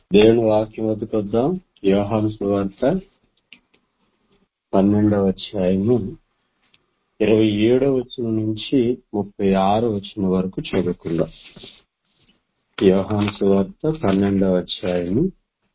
దేవుని వాక్యం వద్దకు వద్దాం. యోహాను సువార్త 12వ అధ్యాయము 27వ వచనం నుంచి 36వ వచనం వరకు చదువుకుందాం. యోహాను సువార్త 12వ అధ్యాయము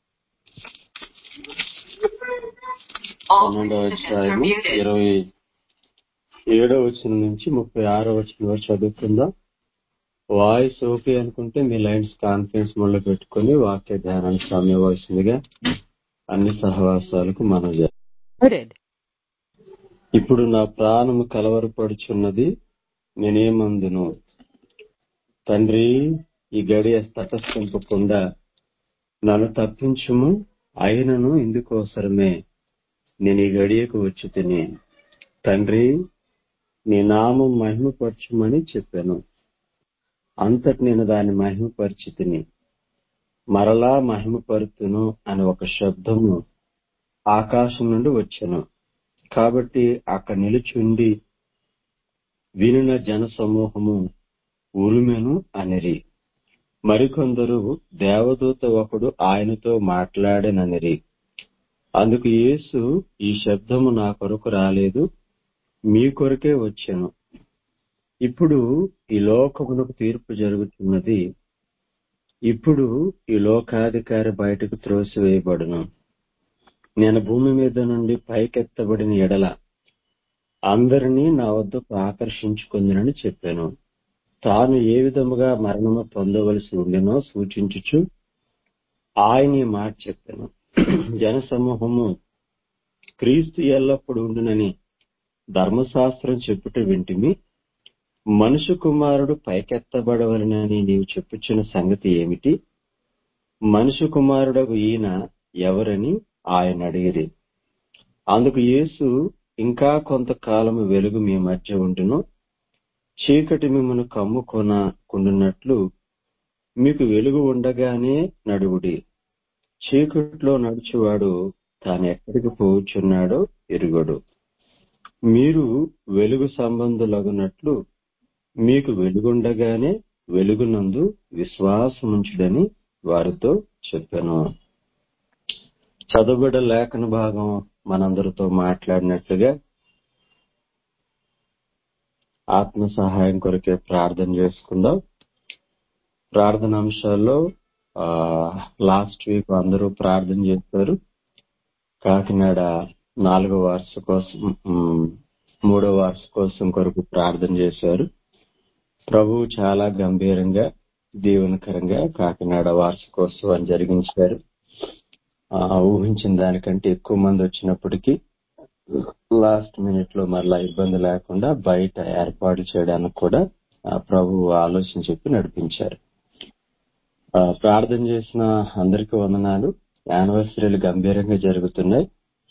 27వ వచనం నుంచి 36వ వచనం వరకు చదువుకుందాం. వాయిస్ ఓకే అనుకుంటే మీ లైన్స్ కాన్ఫరెన్స్ మోడ్లో పెట్టుకుని వాక్య ధ్యానానికి సమయవలసిందిగా అన్ని సహవాసాలకు మనం చేస్తాం. ఇప్పుడు నా ప్రాణము కలవరపడుచున్నది, నేనేమందును? తండ్రి, ఈ గడియ తటస్థింపకుండా నన్ను తప్పించుము. అయినను ఇందుకోసరమే నేను ఈ గడియకు వచ్చి తిని, తండ్రి, నీ నామం మహిమపరచుమని చెప్పాను. అంతటి నేను దాన్ని మహిమపరిచి తిని మరలా మహిమపరుతును అని ఒక శబ్దము ఆకాశం నుండి వచ్చెను. కాబట్టి అక్కడ నిలుచుండి వినిన జన సమూహము ఉరుమెను అనిరి. మరికొందరు దేవదూత ఒకడు ఆయనతో మాట్లాడెననిరి. అందుకు యేసు, ఈ శబ్దము నా కొరకు రాలేదు, మీ కొరకే వచ్చెను. ఇప్పుడు ఈ లోకమునకు తీర్పు జరుగుతున్నది. ఇప్పుడు ఈ లోకాధికారి బయటకు త్రోసివేయబడును. నేను భూమి మీద నుండి పైకెత్తబడిన ఎడల అందరినీ నా వద్దకు ఆకర్షించుకుందునని చెప్పాను. తాను ఏ విధముగా మరణము పొందవలసి ఉండెనో సూచించుచు ఆయన ఈ మాట చెప్పాను. జనసమూహము క్రీస్తు ఎల్లప్పుడు ఉండునని ధర్మశాస్త్రం చెప్పుట వింటిమి. మనుష్య కుమారుడు పైకెత్తబడవలనని నీవు చెప్పుచున్న సంగతి ఏమిటి? మనుష్య కుమారుడగు ఈయన ఎవరని ఆయన అడిగిరి. అందుకు యేసు, ఇంకా కొంతకాలము వెలుగు మీ మధ్య ఉండును. చీకటి మిమ్మను కమ్ముకొనకుండునట్లు మీకు వెలుగు ఉండగానే నడువుడి. చీకటిలో నడుచువాడు తాను ఎక్కడికి పోవుచున్నాడో ఎరుగడు. మీరు వెలుగు సంబంధులగునట్లు మీకు వెలుగుండగానే వెలుగునందు విశ్వాసముంచుడని వారితో చెప్పాను. చదువుబడ్డ లేఖన భాగం మనందరితో మాట్లాడినట్లుగా ఆత్మ సహాయం కొరకే ప్రార్థన చేసుకుందాం. ప్రార్థన అంశాల్లో లాస్ట్ వీక్ అందరూ ప్రార్థన చేశారు. కాకినాడ 4వ వార్షికోత్సవం 3వ వార్షికోత్సవం కొరకు ప్రార్థన చేశారు. ప్రభువు చాలా గంభీరంగా దీవెనకరంగా కాకినాడ వార్షికోత్సవాన్ని జరిగించారు. ఊహించిన దానికంటే ఎక్కువ మంది వచ్చినప్పటికీ లాస్ట్ మినిట్ లో మరలా ఇబ్బంది లేకుండా బయట ఏర్పాటు చేయడానికి కూడా ప్రభువు ఆలోచన చెప్పి నడిపించారు. ప్రార్థన చేసిన అందరికీ వందనాలు. యానివర్సరీలు గంభీరంగా జరుగుతున్నాయి.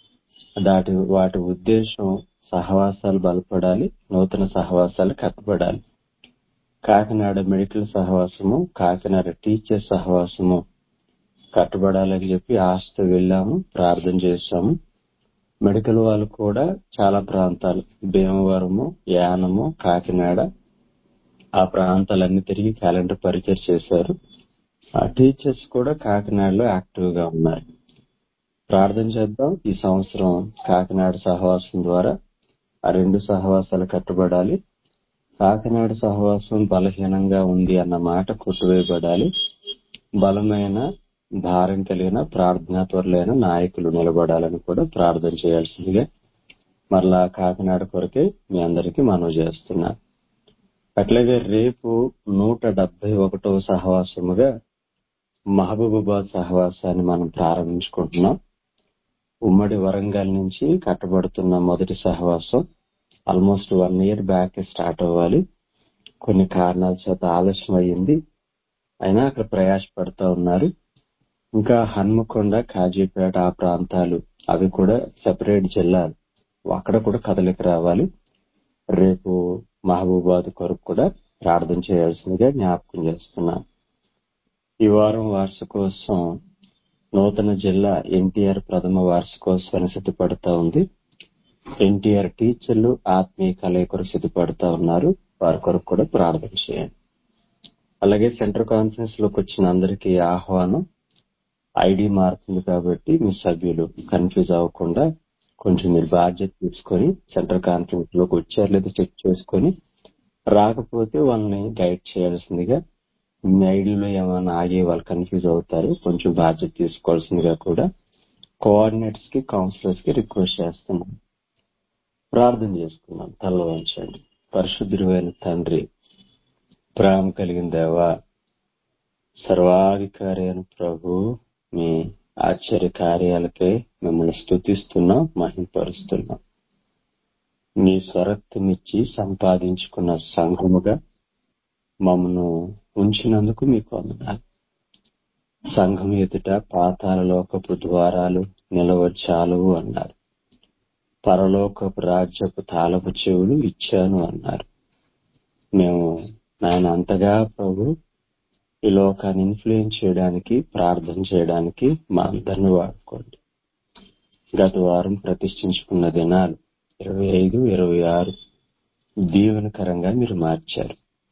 వాటి ఉద్దేశం సహవాసాలు బలపడాలి, నూతన సహవాసాలు కట్టబడాలి. కాకినాడ మెడికల్ సహవాసము, కాకినాడ టీచర్ సహవాసము కట్టబడాలని చెప్పి ఆశతో వెళ్ళాము, ప్రార్థన చేశాము. మెడికల్ వాళ్ళు కూడా చాలా ప్రాంతాలు, భీమవరము, యానము, కాకినాడ, ఆ ప్రాంతాలన్నీ తిరిగి క్యాలెండర్ పరిచయం చేశారు. ఆ టీచర్స్ కూడా కాకినాడలో యాక్టివ్ గా ఉన్నారు. ప్రార్థన చేద్దాం. ఈ సంవత్సరం కాకినాడ సహవాసం ద్వారా ఆ 2 సహవాసాలు కట్టబడాలి. కాకినాడ సహవాసం బలహీనంగా ఉంది అన్న మాట కొట్టువేయబడాలి. బలమైన, భారం కలిగిన, ప్రార్థనాపరులైన నాయకులు నిలబడాలని కూడా ప్రార్థన చేయాల్సిందిగా మరలా కాకినాడ కొరకే మీ అందరికీ మనవి చేస్తున్నా. అట్లాగే రేపు 171వ సహవాసముగా మహబూబాబాద్ సహవాసాన్ని మనం ప్రారంభించుకుంటున్నాం. ఉమ్మడి వరంగల్ నుంచి కట్టబడుతున్న మొదటి సహవాసం ఆల్మోస్ట్ 1 year బ్యాక్ స్టార్ట్ అవ్వాలి. కొన్ని కారణాల చేత ఆలస్యం అయ్యింది. అయినా అక్కడ ప్రయాసపడతా ఉన్నారు. ఇంకా హన్మకొండ, కాజీపేట ఆ ప్రాంతాలు అవి కూడా సెపరేట్ జిల్లాలు, అక్కడ కూడా కదలిక రావాలి. రేపు మహబూబాబాద్ కొరకు కూడా ప్రార్థన చేయాల్సిందిగా జ్ఞాపకం చేస్తున్నాను. ఈ వారం వార్షికోత్సవం నూతన జిల్లా ఎన్టీఆర్ ప్రథమ వార్షికోత్సవాన్ని సిద్ధపడతా ఉంది. ఎన్టీఆర్ టీచర్లు ఆత్మీయ కలయిక కొరకు సిద్ధపడతా ఉన్నారు. వారి కొరకు కూడా ప్రార్థన చేయండి. అలాగే సెంట్రల్ కాన్ఫరెన్స్ లోకి వచ్చిన అందరికీ ఆహ్వానం. ఐడి మారుతుంది కాబట్టి మీ సభ్యులు కన్ఫ్యూజ్ అవ్వకుండా కొంచెం మీరు బాధ్యత తీసుకొని సెంట్రల్ కాన్ఫరెన్స్ లోకి వచ్చారు లేదా చెక్ చేసుకొని రాకపోతే వాళ్ళని గైడ్ చేయాల్సిందిగా మీ ఐడిలో ఏమైనా ఆగి వాళ్ళు కన్ఫ్యూజ్ అవుతారు. కొంచెం బాధ్యత తీసుకోవాల్సిందిగా కూడా కోఆర్డినేటర్స్ కి కౌన్సిలర్స్ కి రిక్వెస్ట్ చేస్తున్నాం. ప్రార్థన చేసుకున్నాం. తల వంచండి. పరిశుద్ధుడైన తండ్రి, ప్రేమ కలిగిన దేవా, సర్వాధికారి అయిన ప్రభు, మీ ఆశ్చర్య కార్యాలకే మిమ్మల్ని స్తుతిస్తున్నాం, మహిమపరుస్తున్నాం. మీ స్వరక్తమిచ్చి సంపాదించుకున్న సంఘముగా మమ్మను ఉంచినందుకు మీకు వందనాలు. సంఘం ఎదుట పాతాళ లోకపు ద్వారాలు నిలవచ్చాలవు అన్నారు. పరలోకపు రాజ్యపు తాళపు చెవులు ఇచ్చాను అన్నారు. మేము నాయన అంతగా ప్రభు ఈ లోకాన్ని ఇన్ఫ్లుయెన్స్ చేయడానికి, ప్రార్థన చేయడానికి మా అందరిని వాడుకోండి. గత వారం ప్రతిష్ఠించుకున్న దినాలు 25, 26 దీవెనకరంగా మీరు మార్చారు.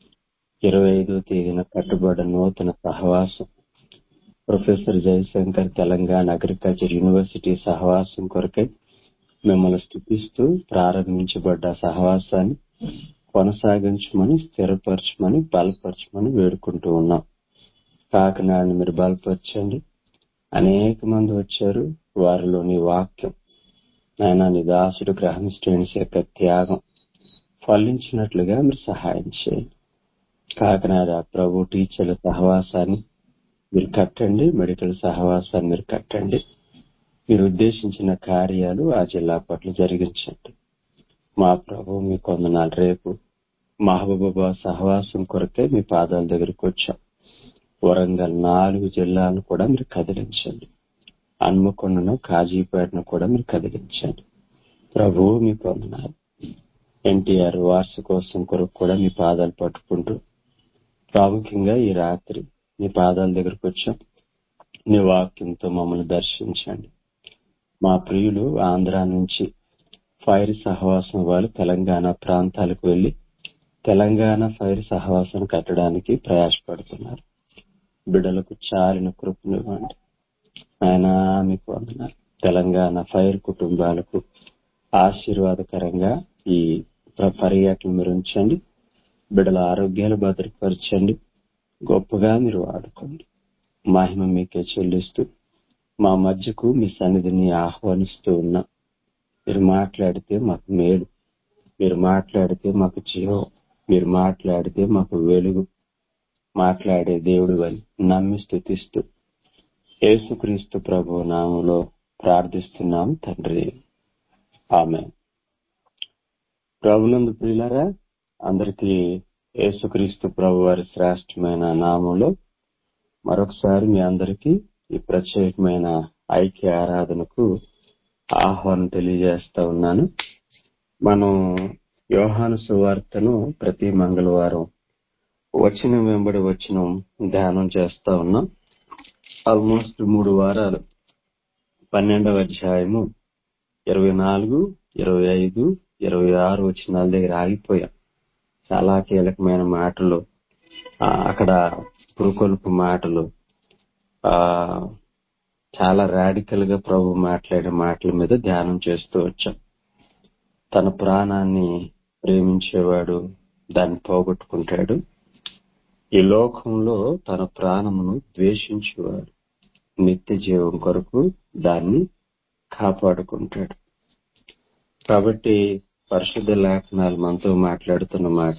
25వ తేదీన కట్టుబడ్డ నూతన సహవాసం professor Jayashankar Telangana agriculture university సహవాసం కొరకై మిమ్మల్ని స్తుతిస్తూ ప్రారంభించబడ్డ సహవాసాన్ని కొనసాగించమని, స్థిరపరచమని, బలపరచమని వేడుకుంటూ ఉన్నాం. కాకినాడని మీరు బలపరచండి. అనేక మంది వచ్చారు. వారిలో నీ వాక్యం నాయన నీ దాసుడు గ్రహం స్టూడెంట్స్ యొక్క త్యాగం ఫలించినట్లుగా మీరు సహాయం చేయండి. కాకినాడ ప్రభు టీచర్ల సహవాసాన్ని మీరు కట్టండి. మెడికల్ సహవాసాన్ని మీరు కట్టండి. మీరు ఉద్దేశించిన కార్యాలు ఆ జిల్లా పట్ల జరిగించండి. మా ప్రభు మీ కొందనాలు రేపు మహబూబాబాద్ సహవాసం కొరకే మీ పాదాల దగ్గరికి వచ్చాం. వరంగల్ 4 జిల్లాలను కూడా మీరు కదిలించండి. హన్మకొండను, కాజీపేటను కూడా మీరు కదిలించండి. ప్రభు మీ కొందనాలు. ఎన్టీఆర్ వార్షికోత్సవం కొరకు కూడా మీ పాదాలు పట్టుకుంటూ ప్రాముఖ్యంగా ఈ రాత్రి మీ పాదాల దగ్గరకు వచ్చాం. నీ వాక్యంతో మమ్మల్ని దర్శించండి. మా ప్రియులు ఆంధ్ర నుంచి ఫైర్ సహవాసం వాళ్ళు తెలంగాణ ప్రాంతాలకు వెళ్లి తెలంగాణ ఫైర్ సహవాసం కట్టడానికి ప్రయాసపడుతున్నారు. బిడ్డలకు చాలిన కృపనివ్వండి. ఆయన మీకు వందనాలు. తెలంగాణ ఫైర్ కుటుంబాలకు ఆశీర్వాదకరంగా ఈ పర్యటన మీరు ఉంచండి. బిడ్డల ఆరోగ్యాలు భద్రపరచండి. గొప్పగా మీరు వాడుకోండి. మహిమ మీకే చెల్లిస్తూ మా మధ్యకు మీ సన్నిధిని ఆహ్వానిస్తూ ఉన్నా. మీరు మాట్లాడితే మాకు మేలు, మీరు మాట్లాడితే మాకు జీవం, మీరు మాట్లాడితే మాకు వెలుగు. మాట్లాడే దేవుడు అని నమ్మి స్తుతిస్తూ యేసుక్రీస్తు ప్రభు నామములో ప్రార్థిస్తున్నాం తండ్రి, ఆమేన్. ప్రభునందు ప్రియులారా, అందరికీ యేసుక్రీస్తు ప్రభు వారి శ్రేష్టమైన నామంలో మరొకసారి మీ అందరికీ ఈ ప్రత్యేకమైన ఐక్య ఆరాధనకు ఆహ్వానం తెలియజేస్తా ఉన్నాను. మనం యోహాను సువార్తను ప్రతి మంగళవారం వచనం వెంబడి వచనం ధ్యానం చేస్తా ఉన్నాం. ఆల్మోస్ట్ 3 వారాలు 12వ అధ్యాయము 24, 25, 26 వచనాల దగ్గర ఆగిపోయాం. చాలా కీలకమైన మాటలు, అక్కడ పురుకొల్పు మాటలు, చాలా రాడికల్ గా ప్రభు మాట్లాడే మాటల మీద ధ్యానం చేస్తూ వచ్చాం. తన ప్రాణాన్ని ప్రేమించేవాడు దాన్ని పోగొట్టుకుంటాడు. ఈ లోకంలో తన ప్రాణమును ద్వేషించేవాడు నిత్య జీవం కొరకు దాన్ని కాపాడుకుంటాడు. కాబట్టి పరిశుద్ధ లేఖనాలు మనతో మాట్లాడుతున్న మాట,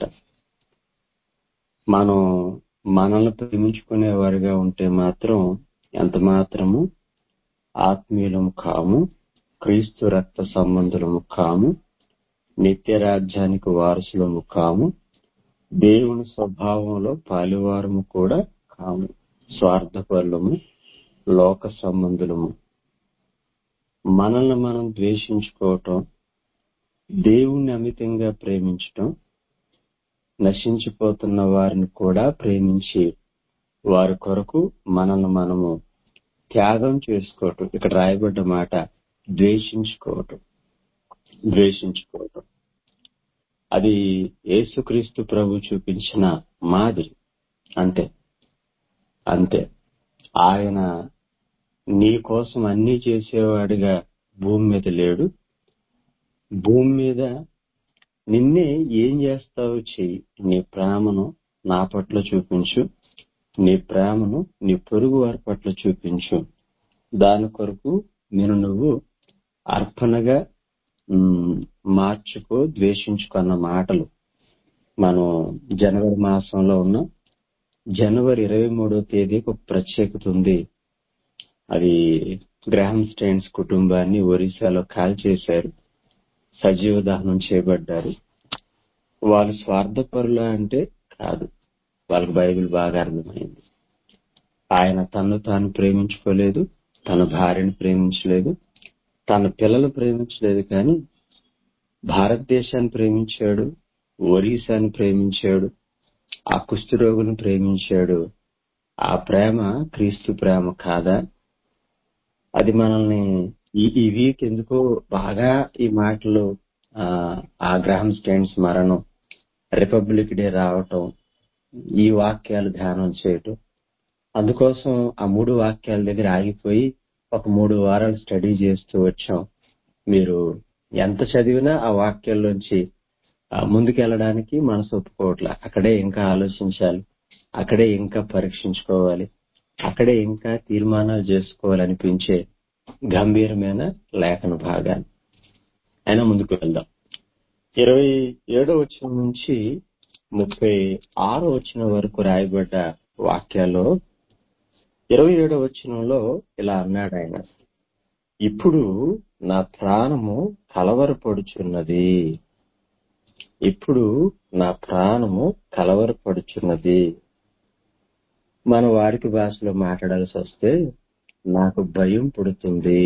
మనం మనల్ని ప్రేమించుకునే వారిగా ఉంటే మాత్రం ఎంత మాత్రము ఆత్మీయులము కాము, క్రీస్తు రక్త సంబంధులము కాము, నిత్య రాజ్యానికి వారసులము కాము, దేవుని స్వభావంలో పాలివారము కూడా కాము, స్వార్థపరులము, లోక సంబంధులము. మనల్ని మనం ద్వేషించుకోవటం, దేవుణ్ణి అమితంగా ప్రేమించటం, నశించిపోతున్న వారిని కూడా ప్రేమించి వారి కొరకు మనల్ని మనము త్యాగం చేసుకోవటం. ఇక్కడ రాయబడ్డ మాట ద్వేషించుకోవటం. అది యేసుక్రీస్తు ప్రభు చూపించిన మాదిరి. అంతే. ఆయన నీ కోసం అన్నీ చేసేవాడిగా భూమి మీద లేడు. భూమి మీద నిన్నే ఏం చేస్తావో చెయ్యి. నీ ప్రేమను నా పట్ల చూపించు, నీ ప్రేమను నీ పొరుగు వారి పట్ల చూపించు. దాని కొరకు నువ్వు అర్పణగా మార్చుకో, ద్వేషించుకున్న మాటలు మనం జనవరి మాసంలో ఉన్న జనవరి 23వ తేదీకి ఒక ప్రత్యేకత ఉంది. అది గ్రాహం స్టైన్స్ కుటుంబాన్ని ఒరిస్సాలో కాల్చేశారు, సజీవ దహనం చేయబడ్డారు. వాళ్ళు స్వార్థపరులా అంటే కాదు, వాళ్ళకి బైబిల్ బాగా అర్థమైంది. ఆయన తన్ను తాను ప్రేమించుకోలేదు, తన భార్యను ప్రేమించలేదు, తన పిల్లలు ప్రేమించలేదు, కానీ భారతదేశాన్ని ప్రేమించాడు, ఒరిస్సాని ప్రేమించాడు, ఆ కుష్ఠరోగులను ప్రేమించాడు. ఆ ప్రేమ క్రీస్తు ప్రేమ కాదా? అది మనల్ని ఈ వీక్ ఎందుకో బాగా ఈ మాటలు, ఆ గ్రాహం స్టైన్స్ మరణం, రిపబ్లిక్ డే రావటం, ఈ వాక్యాలు ధ్యానం చేయటం, అందుకోసం ఆ 3 వాక్యాల దగ్గర ఆగిపోయి ఒక 3 వారాలు స్టడీ చేస్తూ వచ్చాం. మీరు ఎంత చదివినా ఆ వాక్యాల్లోంచి ముందుకెళ్ళడానికి మనసు ఒప్పుకోవట్లే. అక్కడే ఇంకా ఆలోచించాలి, అక్కడే ఇంకా పరీక్షించుకోవాలి, అక్కడే ఇంకా తీర్మానాలు చేసుకోవాలనిపించే గంభీరమైన లేఖన భాగాలు. అయినా ముందుకు వెళ్దాం. 27వ వచనం నుంచి 36వ వచనం వరకు రాయబడ్డ వాక్యాల్లో 27వ వచనంలో ఇలా అన్నాడు ఆయన, ఇప్పుడు నా ప్రాణము కలవరపడుచున్నది, ఇప్పుడు నా ప్రాణము కలవరపడుచున్నది. మన వారికి భాషలో మాట్లాడాల్సి వస్తే నాకు భయం పుడుతుంది,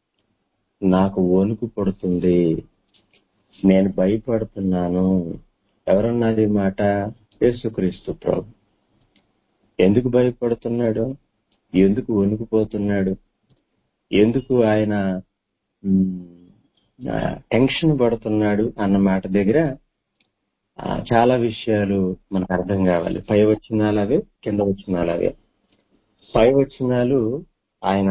నాకు వణుకు పుడుతుంది, నేను భయపడుతున్నాను. ఎవరన్నది మాట? యేసుక్రీస్తు ప్రభు. ఎందుకు భయపడుతున్నాడు? ఎందుకు వణుకుపోతున్నాడు? ఎందుకు ఆయన టెన్షన్ పడుతున్నాడు అన్న మాట దగ్గర చాలా విషయాలు మనకు అర్థం కావాలి. పై వచనాలు అవే, కింద వచనాలు అవే. పై వచనాలు ఆయన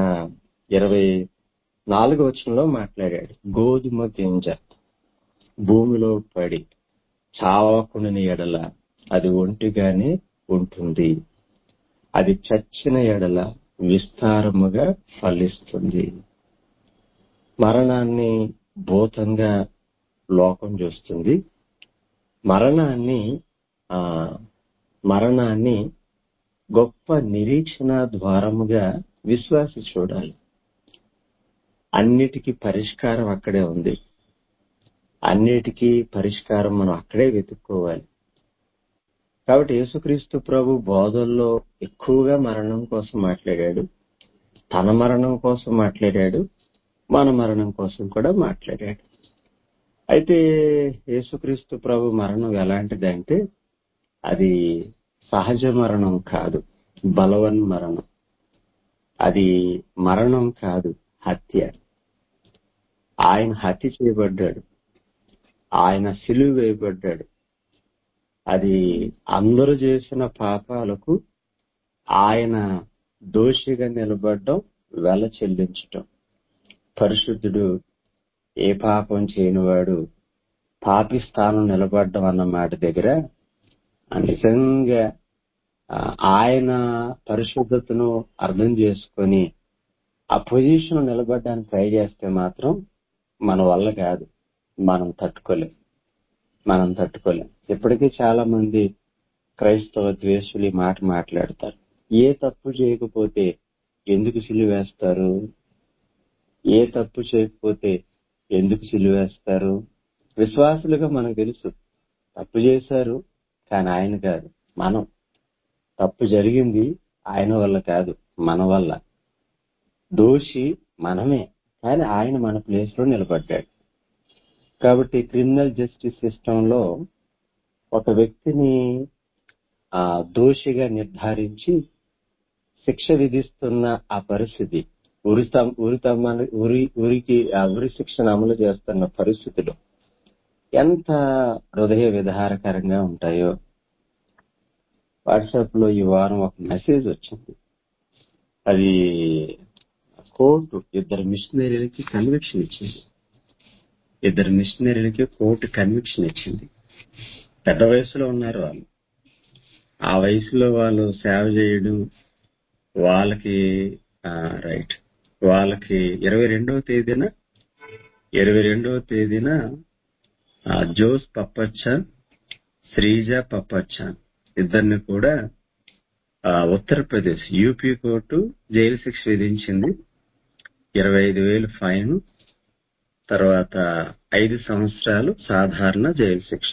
24వ వచనంలో మాట్లాడాడు. గోధుమ గింజ భూమిలో పడి చావకుండాని ఎడల అది ఒంటిగానే ఉంటుంది, అది చచ్చిన ఎడల విస్తారముగా ఫలిస్తుంది. మరణాన్ని భూతంగా లోకం చూస్తుంది. మరణాన్ని గొప్ప నిరీక్షణ ద్వారముగా విశ్వాసి చూడాలి. అన్నిటికీ పరిష్కారం అక్కడే ఉంది, అన్నిటికీ పరిష్కారం మనం అక్కడే వెతుక్కోవాలి. కాబట్టి యేసుక్రీస్తు ప్రభు బోధల్లో ఎక్కువగా మరణం కోసం మాట్లాడాడు, తన మరణం కోసం మాట్లాడాడు, మన మరణం కోసం కూడా మాట్లాడాడు. అయితే యేసుక్రీస్తు ప్రభు మరణం ఎలాంటిదంటే అది సహజ మరణం కాదు, బలవన్ మరణం. అది మరణం కాదు, హత్య. ఆయన హత్య చేయబడ్డాడు, ఆయన సిలువ వేయబడ్డాడు. అది అందరూ చేసిన పాపాలకు ఆయన దోషిగా నిలబడడం, వెల చెల్లించటం. పరిశుద్ధుడు, ఏ పాపం చేయనివాడు పాపి స్థానం నిలబడ్డం అన్న మాట దగ్గర నిజంగా ఆయన పరిశుద్ధతను అర్థం చేసుకొని ఆ పొజిషన్ నిలబడడానికి ట్రై చేస్తే మాత్రం మన వల్ల కాదు, మనం తట్టుకోలేం. ఇప్పటికీ చాలా మంది క్రైస్తవ ద్వేషులు ఈ మాట మాట్లాడతారు. ఏ తప్పు చేయకపోతే ఎందుకు సిలువేస్తారు? ఏ తప్పు చేయకపోతే ఎందుకు సిలువేస్తారు? విశ్వాసులుగా మనకు తెలుసు, తప్పు చేశారు, కానీ ఆయన కాదు, మనం. తప్పు జరిగింది ఆయన వల్ల కాదు, మన వల్ల. దోషి మనమే, కానీ ఆయన మన ప్లేస్ లో నిలబడ్డాడు. కాబట్టి క్రిమినల్ జస్టిస్ సిస్టంలో ఒక వ్యక్తిని దోషిగా నిర్ధారించి శిక్ష విధిస్తున్న ఆ పరిస్థితి, ఉరి శిక్షను అమలు చేస్తున్న పరిస్థితులు ఎంత హృదయ విదారకరంగా ఉంటాయో. వాట్సాప్ లో ఈ వారం ఒక మెసేజ్ వచ్చింది, అది కోర్టు ఇద్దరు మిషనరీలకి కన్విక్షన్ ఇచ్చింది. ఇద్దరు మిషనరీలకి కోర్టు కన్విక్షన్ ఇచ్చింది. పెద్ద వయసులో ఉన్నారు వాళ్ళు. ఆ వయసులో వాళ్ళు సేవ చేయడం వాళ్ళకి రైట్ వాళ్ళకి 22వ తేదీన జోస్ పప్పచ్చాన్, శ్రీజ పప్పచ్చాన్ ఇద్దరిని కూడా ఉత్తరప్రదేశ్ యూపీ కోర్టు జైలు శిక్ష విధించింది. 25,000 ఫైన్, తర్వాత 5 సంవత్సరాలు సాధారణ జైలు శిక్ష.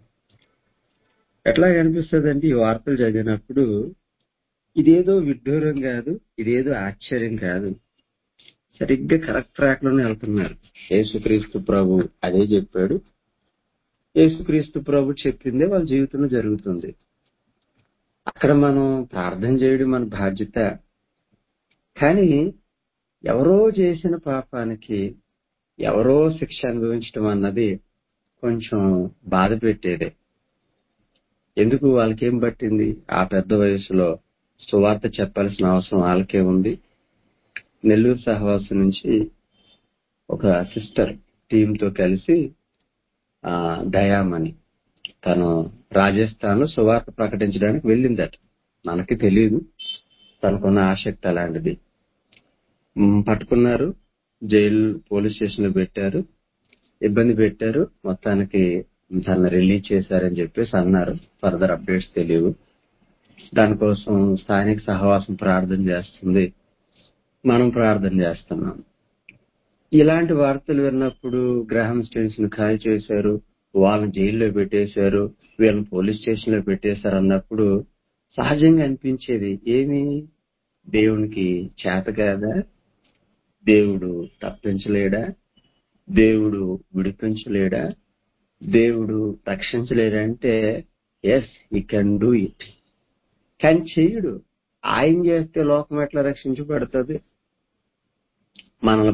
ఎట్లా కనిపిస్తుందంటే ఈ వార్తలు చదివినప్పుడు ఇదేదో విడ్డూరం కాదు, ఇదేదో ఆశ్చర్యం కాదు, సరిగ్గా కరెక్ట్ ట్రాక్ లోనే వెళ్తున్నారు. యేసుక్రీస్తు ప్రభు అదే చెప్పాడు. యేసుక్రీస్తు ప్రభు చెప్పిందే వాళ్ళ జీవితంలో జరుగుతుంది. అక్కడ మనం ప్రార్థన చేయడం మన బాధ్యత. కానీ ఎవరో చేసిన పాపానికి ఎవరో శిక్ష అనుభవించడం అన్నది కొంచెం బాధ పెట్టేదే. ఎందుకు వాళ్ళకేం పట్టింది? ఆ పెద్ద వయసులో సువార్త చెప్పాల్సిన అవసరం వాళ్ళకే ఉంది. నెల్లూరు సహవాసం నుంచి ఒక సిస్టర్ టీంతో కలిసి దయామణి తను రాజస్థాన్ లో సువార్త ప్రకటించడానికి వెళ్ళిందట. మనకి తెలియదు, తనకున్న ఆసక్తి అలాంటిది. పట్టుకున్నారు, జైలు పోలీస్ స్టేషన్ లో పెట్టారు, ఇబ్బంది పెట్టారు. మొత్తానికి తనని రిలీజ్ చేశారని చెప్పేసి అన్నారు. ఫర్దర్ అప్డేట్స్ తెలియవు. దానికోసం స్థానిక సహవాసం ప్రార్థన చేస్తుంది, మనం ప్రార్థన చేస్తున్నాం. ఇలాంటి వార్తలు విన్నప్పుడు గ్రాహం స్టేన్స్ ను ఖాళీ చేశారు, వాళ్ళని జైల్లో పెట్టేశారు, వీళ్ళని పోలీస్ స్టేషన్ లో పెట్టేశారు అన్నప్పుడు సహజంగా అనిపించేది ఏమి, దేవునికి చేత కాదా? దేవుడు తప్పించలేడా? దేవుడు విడిపించలేడా? దేవుడు రక్షించలేడా? అంటే yes, he can do it. కానీ చెయ్యడు. ఆయన చేస్తే లోకం ఎట్లా రక్షించబడుతుంది? మనల్ని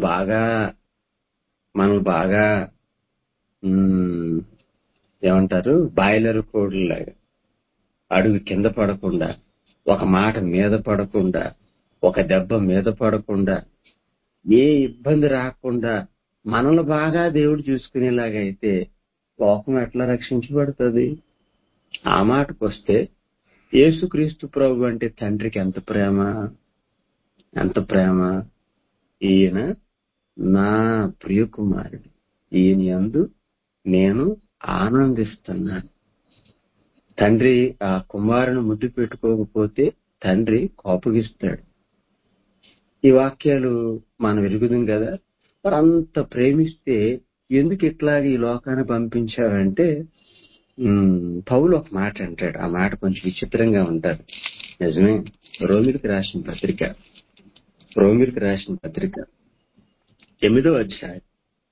బాగా ఏమంటారు, బాయిలర్ కోడ్లాగా అడుగు కింద పడకుండా, ఒక మాట మీద పడకుండా, ఒక దెబ్బ మీద పడకుండా, ఏ ఇబ్బంది రాకుండా మనల్ని బాగా దేవుడు చూసుకునేలాగైతే లోకం ఎట్లా రక్షించబడుతుంది? ఆ మాటకు వస్తే యేసుక్రీస్తు ప్రభు అంటే తండ్రికి ఎంత ప్రేమ, ఎంత ప్రేమ! ఈయన నా ప్రియ కుమారుడు, ఈయన యందు నేను ఆనందిస్తున్నాను. తండ్రి ఆ కుమారుని ముద్దు పెట్టుకోకపోతే తండ్రి కోపగిస్తాడు. ఈ వాక్యాలు మనం ఎరుగుదాం కదా. మరి అంత ప్రేమిస్తే ఎందుకు ఇట్లాగే ఈ లోకాన్ని పంపించారంటే పౌలు ఒక మాట అంటాడు. ఆ మాట కొంచెం విచిత్రంగా ఉంటారు. నిజమే. రోమిలికి రాసిన పత్రిక 8వ అధ్యాయం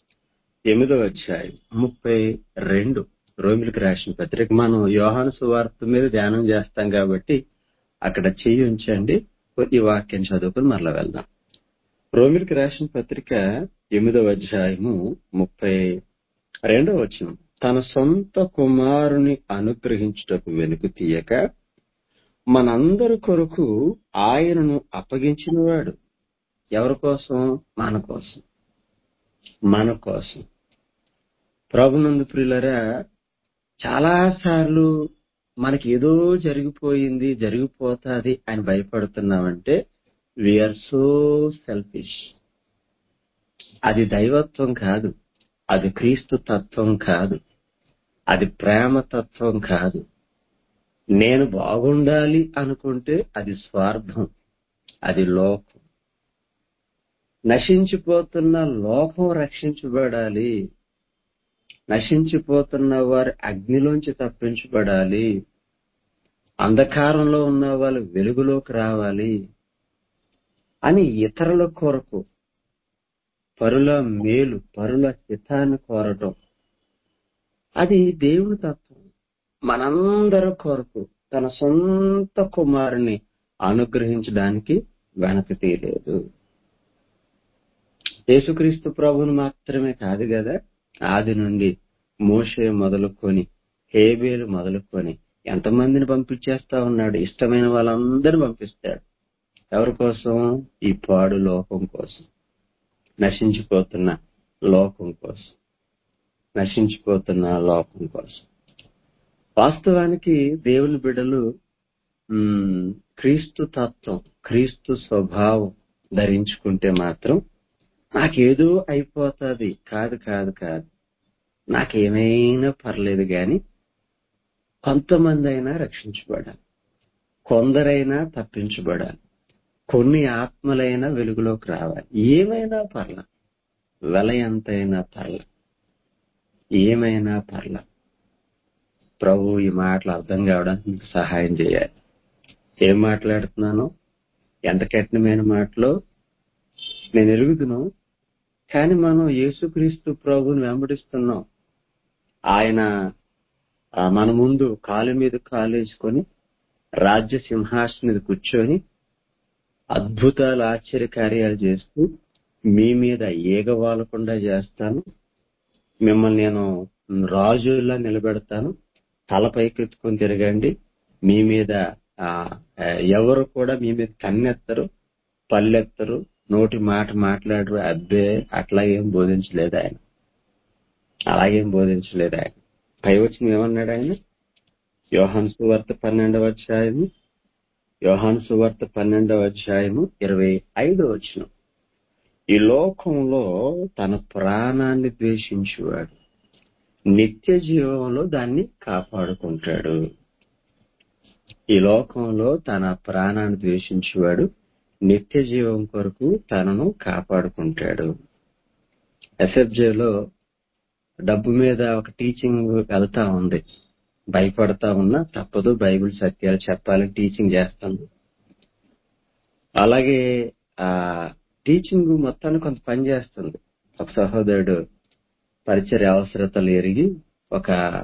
32 రోమిలికి రాసిన పత్రిక. మనం యోహాను సువార్త మీద ధ్యానం చేస్తాం కాబట్టి అక్కడ చెయ్యి ఉంచండి, ఈ వాక్యం చదువుకుని మరలా వెళ్దాం. రోమిలికి రాసిన పత్రిక 8వ అధ్యాయము 32వ వచనం. తన సొంత కుమారుని అనుగ్రహించుటకు వెనుక తీయక మనందరి కొరకు ఆయనను అప్పగించినవాడు. ఎవరి కోసం? మన కోసం. ప్రభునందు ప్రియులారా, చాలా సార్లు మనకి ఏదో జరిగిపోయింది, జరిగిపోతాది అని భయపడుతున్నామంటే వీఆర్ సో సెల్ఫిష్. అది దైవత్వం కాదు, అది క్రీస్తు తత్వం కాదు, అది ప్రేమ తత్వం కాదు. నేను బాగుండాలి అనుకుంటే అది స్వార్థం, అది లోకం. నశించిపోతున్న లోకం రక్షించబడాలి, నశించిపోతున్న వారు అగ్నిలోంచి తప్పించబడాలి, అంధకారంలో ఉన్న వాళ్ళు వెలుగులోకి రావాలి అని ఇతరుల కొరకు పరుల మేలు, పరుల హితాన్ని కోరటం, అది దేవుని తత్వం. మనందరి కొరకు తన సొంత కుమారుని అనుగ్రహించడానికి వెనక తీయలేదు. యేసుక్రీస్తు ప్రభువును మాత్రమే కాదు కదా, ఆది నుండి మోషే మొదలుకొని హేబేలు మొదలుకొని ఎంతమందిని పంపించేస్తా ఉన్నాడు. ఇష్టమైన వాళ్ళందరినీ పంపిస్తాడు. ఎవరి కోసం? ఈ పాడు లోకం కోసం. నశించిపోతున్న లోకం కోసం, నశించిపోతున్న లోకం కోసం. వాస్తవానికి దేవుని బిడ్డలు క్రీస్తు తత్వం, క్రీస్తు స్వభావం ధరించుకుంటే మాత్రం నాకేదో అయిపోతుంది, కాదు కాదు కాదు, నాకేమైనా పర్లేదు గాని కొంతమంది అయినా రక్షించబడాలి, కొందరైనా తప్పించబడాలి, కొన్ని ఆత్మలైనా వెలుగులోకి రావాలి. ఏమైనా పర్ల, వెల ఎంతైనా పర్ల, ఏమైనా పర్ల. ప్రభు ఈ మాటలు అర్థం కావడానికి మీకు సహాయం చేయాలి. ఏం మాట్లాడుతున్నానో, ఎంత కఠినమైన మాటలో నేను ఎరుగుదును. కానీ మనం యేసుక్రీస్తు ప్రభుని వెంబడిస్తున్నాం. ఆయన మన ముందు కాలు మీద కాలు వేసుకొని రాజ్య సింహాసనం మీద కూర్చొని అద్భుతాలు, ఆశ్చర్యకార్యాలు చేస్తూ మీ మీద ఏగవాలకుండా చేస్తాను, మిమ్మల్ని నేను రాజుల్లా నిలబెడతాను, తల పైకెత్తుకొని తిరగండి, మీ మీద ఎవరు కూడా మీ మీద కన్నెత్తరు, పల్లెత్తరు, నోటి మాట మాట్లాడరు. అబ్బే, అట్లా ఏం బోధించలేదు ఆయన, అలాగేం బోధించలేదు ఆయన. పై వచ్చిన ఏమన్నాడు ఆయన? యోహాను సువార్త 12వ అధ్యాయము, యోహాను సువార్త 12వ అధ్యాయము 25వ వచనం. ఈ లోకంలో తన ప్రాణాన్ని ద్వేషించేవాడు నిత్య జీవంలో దాన్ని కాపాడుకుంటాడు. ఈ లోకంలో తన ప్రాణాన్ని ద్వేషించేవాడు నిత్య జీవం కొరకు తనను కాపాడుకుంటాడు. ఎస్ఎఫ్జేలో డబ్బు మీద ఒక టీచింగ్ వెళ్తా ఉంది. భయపడతా ఉన్నా తప్పదు, బైబిల్ సత్యాలు చెప్పాలని టీచింగ్ చేస్తాను. అలాగే ఆ టీచింగ్ మొత్తాన్ని కొంత పని చేస్తుంది. ఒక సహోదరుడు పరిచర్య అవసరతలు ఎరిగి ఒక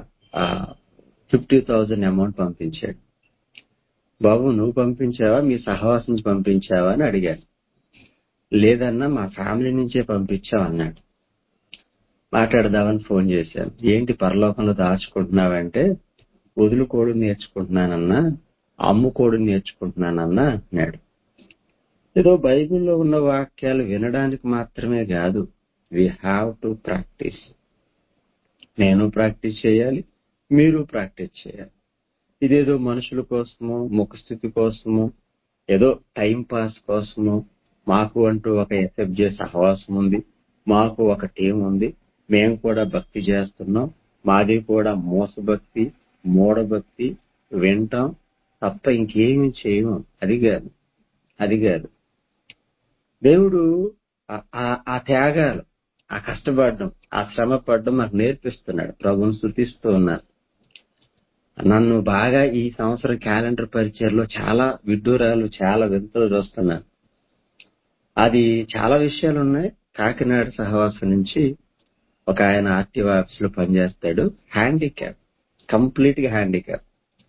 50,000 అమౌంట్ పంపించాడు. బాబు, నువ్వు పంపించావా, మీ సహవాసం నుంచి పంపించావా అని అడిగాడు. లేదన్నా, మా ఫ్యామిలీ నుంచే పంపించావన్నాడు. మాట్లాడదామని ఫోన్ చేశాను. ఏంటి పరలోకంలో దాచుకుంటున్నావంటే, వదులుకోడు నేర్చుకుంటున్నానన్నా, అమ్ముకోడు నేర్చుకుంటున్నానన్నా అన్నాడు. ఏదో బైబిల్లో ఉన్న వాక్యాలు వినడానికి మాత్రమే కాదు, వి హ్యావ్ టు ప్రాక్టీస్. నేను ప్రాక్టీస్ చేయాలి, మీరు ప్రాక్టీస్ చేయాలి. ఇదేదో మనుషుల కోసమో, ముఖస్థితి కోసమో, ఏదో టైం పాస్ కోసమో, మాకు అంటూ ఒక ఎస్ఎఫ్జే సహవాసం ఉంది, మాకు ఒక టీం ఉంది, మేము కూడా భక్తి చేస్తున్నాం, మాది కూడా మోసభక్తి, మూఢభక్తి, వింటాం తప్ప ఇంకేమీ చేయము. అది కాదు, అది కాదు. దేవుడు ఆ త్యాగాలు, ఆ కష్టపడడం, ఆ శ్రమ పడడం మాకు నేర్పిస్తున్నాడు. ప్రభువును స్తుతిస్తూ ఉన్నారు. నన్ను బాగా ఈ సంవత్సరం క్యాలెండర్ పరిచయలో చాలా విడ్డూరాలు, చాలా వింతలు చూస్తున్నాను. అది చాలా విషయాలు ఉన్నాయి. కాకినాడ సహవాసం నుంచి ఒక ఆయన ఆర్టీఓ ఆఫీస్ లో పనిచేస్తాడు. హ్యాండిక్యాప్, కంప్లీట్ గా హ్యాండిక్యాప్,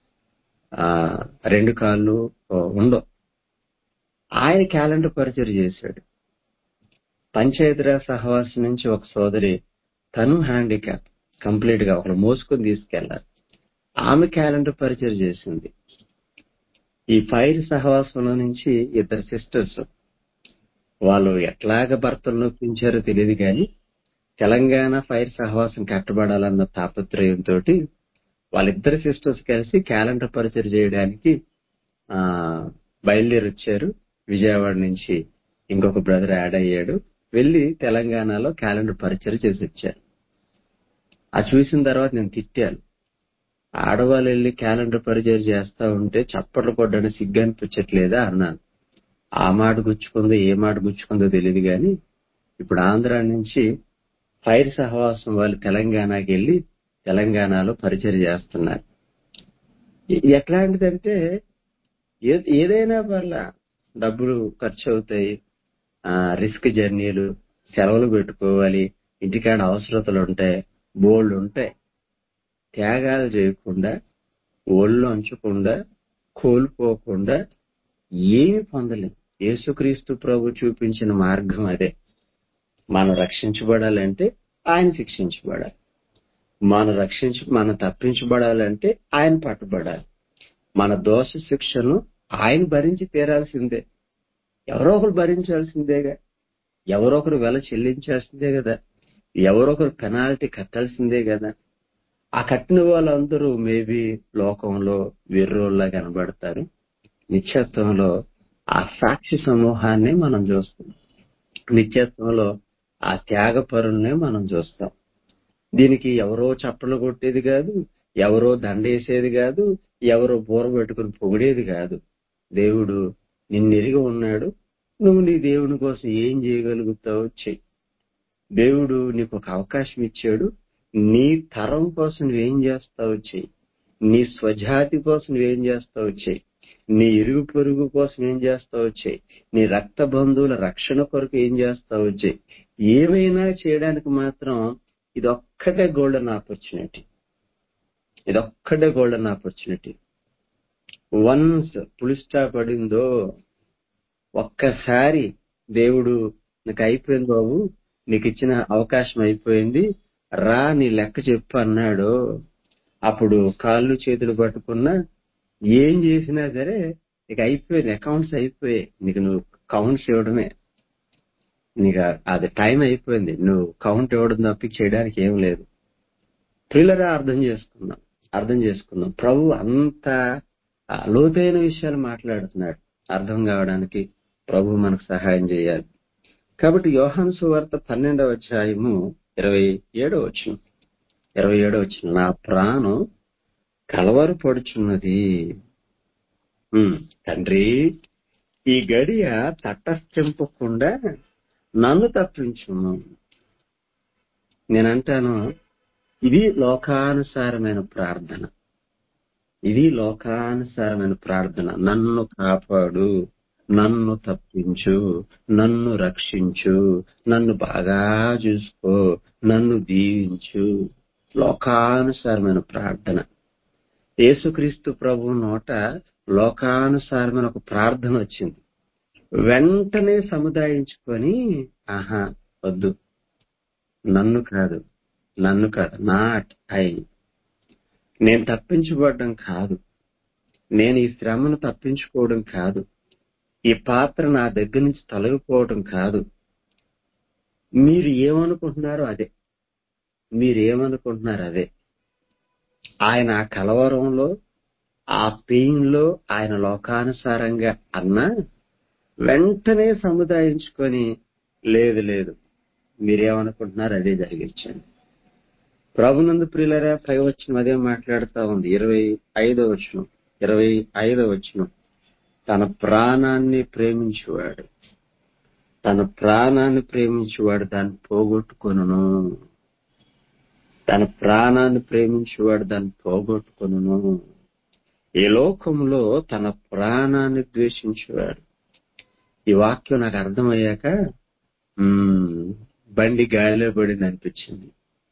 2 కాళ్ళు ఉండవు. ఆయన క్యాలెండర్ పరిచయం చేశాడు. పంచాయతీరాజ్ సహవాసం నుంచి ఒక సోదరి, తను హ్యాండిక్యాప్, కంప్లీట్ గా ఒకరు మోసుకొని తీసుకెళ్లారు. ఆమె క్యాలెండర్ పరిచయం చేసింది. ఈ ఫైర్ సహవాసంలో నుంచి 2 సిస్టర్స్, వాళ్ళు ఎట్లాగ భర్తలు నొప్పించారో తెలియదు కానీ తెలంగాణ ఫైర్ సహవాసం కట్టబడాలన్న తాపత్రయంతో వాళ్ళిద్దరు సిస్టర్స్ కలిసి క్యాలెండర్ పరిచయం చేయడానికి బయలుదేరి వచ్చారు. విజయవాడ నుంచి ఇంకొక బ్రదర్ యాడ్ అయ్యాడు. వెళ్లి తెలంగాణలో క్యాలెండర్ పరిచయం చేసి వచ్చారు. అది చూసిన తర్వాత నేను తిట్టాను. ఆడవాళ్ళు వెళ్ళి క్యాలెండర్ పరిచయం చేస్తా ఉంటే చప్పట్లు కొట్టడానికి సిగ్గు అనిపించట్లేదా అన్నాను. ఆ మాట గుచ్చుకుందో ఏ మాట గుచ్చుకుందో తెలియదు కానీ ఇప్పుడు ఆంధ్ర నుంచి ఫైర్ సహవాసం వాళ్ళు తెలంగాణకి వెళ్ళి తెలంగాణలో పరిచయం చేస్తున్నారు. ఎట్లాంటిదంటే ఏదైనా పర్లా, డబ్బులు ఖర్చు అవుతాయి, రిస్క్ జర్నీలు, సెలవులు పెట్టుకోవాలి, ఇంటికాడ అవసరతలు ఉంటాయి, బోల్డ్ ఉంటాయి. త్యాగాలు చేయకుండా, ఒళ్ళు ఉంచకుండా, కోల్పోకుండా ఏమి పొందలేం. యేసుక్రీస్తు ప్రభు చూపించిన మార్గం అదే. మనం రక్షించబడాలంటే ఆయన శిక్షించబడాలి, మనం తప్పించబడాలంటే ఆయన పట్టుబడాలి. మన దోష శిక్షను ఆయన భరించి తీరాల్సిందే, ఎవరో ఒకరు భరించాల్సిందేగా. ఎవరొకరు వెల చెల్లించాల్సిందే కదా, ఎవరొకరు పెనాల్టీ కట్టాల్సిందే కదా. ఆ కట్టిన వాళ్ళందరూ మేబీ లోకంలో వెర్రోల్లా కనబడతారు. నిత్యత్వంలో ఆ సాక్షి సమూహాన్ని మనం చూస్తాం. నిత్యత్వంలో ఆ త్యాగపరుల్నే మనం చూస్తాం. దీనికి ఎవరో చప్పట్లు కొట్టేది కాదు, ఎవరో దండేసేది కాదు, ఎవరో బూర పెట్టుకుని పొగిడేది కాదు. దేవుడు నిన్నెరిగి ఉన్నాడు. నువ్వు నీ దేవుని కోసం ఏం చేయగలుగుతావో చెయ్యి. దేవుడు నీకు ఒక అవకాశం ఇచ్చాడు. నీ తరం కోసం నువ్వేం చేస్తావో చెయ్యి. నీ స్వజాతి కోసం నువ్వేం చేస్తావో చెయ్యి. నీ ఇరుగు పొరుగు కోసం ఏం చేస్తావో చెయ్యి. నీ రక్త బంధువుల రక్షణ కొరకు ఏం చేస్తావో చెయ్యి. ఏమైనా చేయడానికి మాత్రం ఇదొక్కటే గోల్డెన్ ఆపర్చునిటీ. ఇదొక్కటే golden opportunity. Once full stop పడిందో, ఒక్కసారి దేవుడు నీకు అయిపోయింది బాబు, నీకు ఇచ్చిన అవకాశం అయిపోయింది, రా నీ లెక్క చెప్పు అన్నాడు. అప్పుడు కాళ్ళు చేతులు పట్టుకున్నా ఏం చేసినా సరే నీకు అయిపోయింది, అకౌంట్స్ అయిపోయాయి. నీకు నువ్వు కౌంట్స్ ఇవ్వడమే, నీకు అది టైం అయిపోయింది. నువ్వు కౌంట్ ఇవ్వడం తప్పి చేయడానికి ఏం లేదు. ప్రియులరా, అర్థం చేసుకుందాం. ప్రభు అంత లోతైన విషయాలు మాట్లాడుతున్నాడు. అర్థం కావడానికి ప్రభు మనకు సహాయం చేయాలి. కాబట్టి యోహాను సువార్త 12వ అధ్యాయము 27వ వచనం, నా ప్రాణం కలవరపడుచున్నది. తండ్రి, ఈ గడియ తటస్థింపకుండా నన్ను తప్పించును. నేనంటాను, ఇది లోకానుసారమైన ప్రార్థన. నన్ను కాపాడు, నన్ను తప్పించు, నన్ను రక్షించు, నన్ను బాగా చూసుకో, నన్ను దీవించు. లోకానుసారమైన ప్రార్థన. యేసుక్రీస్తు ప్రభు నోట లోకానుసారమైన ఒక ప్రార్థన వచ్చింది. వెంటనే సముదాయించుకొని, ఆహా వద్దు, నన్ను కాదు, నాట్ ఐ. నేను తప్పించబడడం కాదు, నేను ఈ శ్రమను తప్పించుకోవడం కాదు, ఈ పాత్ర నా దగ్గర నుంచి తొలగిపోవడం కాదు. మీరు ఏమనుకుంటున్నారో అదే. ఆయన ఆ కలవరంలో, ఆ పెయిన్ లో ఆయన లోకానుసారంగా అన్నా వెంటనే సముదాయించుకొని, లేదు మీరేమనుకుంటున్నారు అదే జరిగించండి. ప్రభునందు ప్రియులరా, పై వచనం అదే మాట్లాడుతా ఉంది. 25వ వచనం, తన ప్రాణాన్ని ప్రేమించేవాడు దాన్ని పోగొట్టుకొనును. ఈ లోకంలో తన ప్రాణాన్ని ద్వేషించేవాడు. ఈ వాక్యం నాకు అర్థమయ్యాక బండి గాలిలో పడింది అనిపించింది.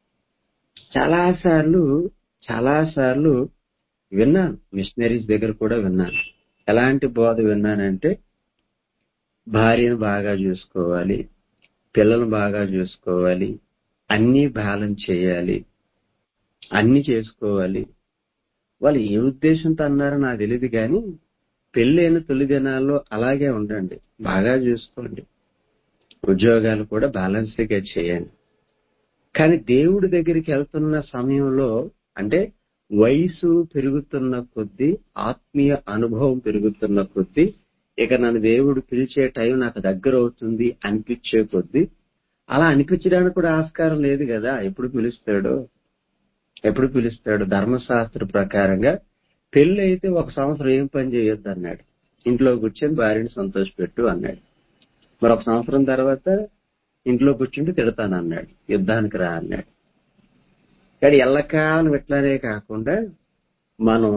చాలాసార్లు విన్నాను, మిషనరీస్ దగ్గర కూడా విన్నాను. ఎలాంటి బోధ విన్నానంటే, భార్యను బాగా చూసుకోవాలి, పిల్లలను బాగా చూసుకోవాలి, అన్ని బ్యాలెన్స్ చేయాలి, అన్ని చేసుకోవాలి. వాళ్ళు ఏ ఉద్దేశంతో అన్నారో నాకు తెలియదు, కానీ పెళ్ళైన తొలి దినాల్లో అలాగే ఉండండి, బాగా చూసుకోండి, ఉద్యోగాలు కూడా బ్యాలెన్స్డ్ గా చేయండి. కానీ దేవుడి దగ్గరికి వెళ్తున్న సమయంలో, అంటే వయసు పెరుగుతున్న కొద్దీ, ఆత్మీయ అనుభవం పెరుగుతున్న కొద్దీ, ఇక నన్ను దేవుడు పిలిచే టైం నాకు దగ్గర అవుతుంది అనిపించే కొద్దీ, అలా అనిపించడానికి కూడా ఆస్కారం లేదు కదా. ఎప్పుడు పిలుస్తాడు? ధర్మశాస్త్ర ప్రకారంగా పెళ్లి అయితే 1 సంవత్సరం ఏం పని చేయొద్దు అన్నాడు. ఇంట్లో కూర్చొని భార్యని సంతోషపెట్టు అన్నాడు. మరి 1 సంవత్సరం తర్వాత ఇంట్లో కూర్చుంటే తిడతానన్నాడు, యుద్ధానికి రా అన్నాడు. కానీ ఎల్లకాలం ఇట్లానే కాకుండా మనం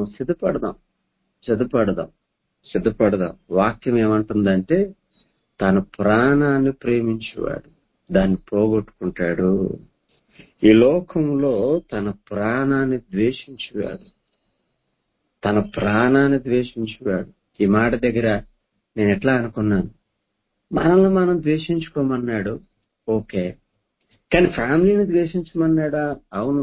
సిద్ధపడదాం. వాక్యం ఏమంటుందంటే, తన ప్రాణాన్ని ప్రేమించేవాడు దాన్ని పోగొట్టుకుంటాడు. ఈ లోకంలో తన ప్రాణాన్ని ద్వేషించేవాడు. ఈ మాట దగ్గర నేను ఎట్లా అనుకున్నాను, మనల్ని మనం ద్వేషించుకోమన్నాడు, ఓకే. కానీ ఫ్యామిలీని ద్వేషించమన్నాడా? అవును,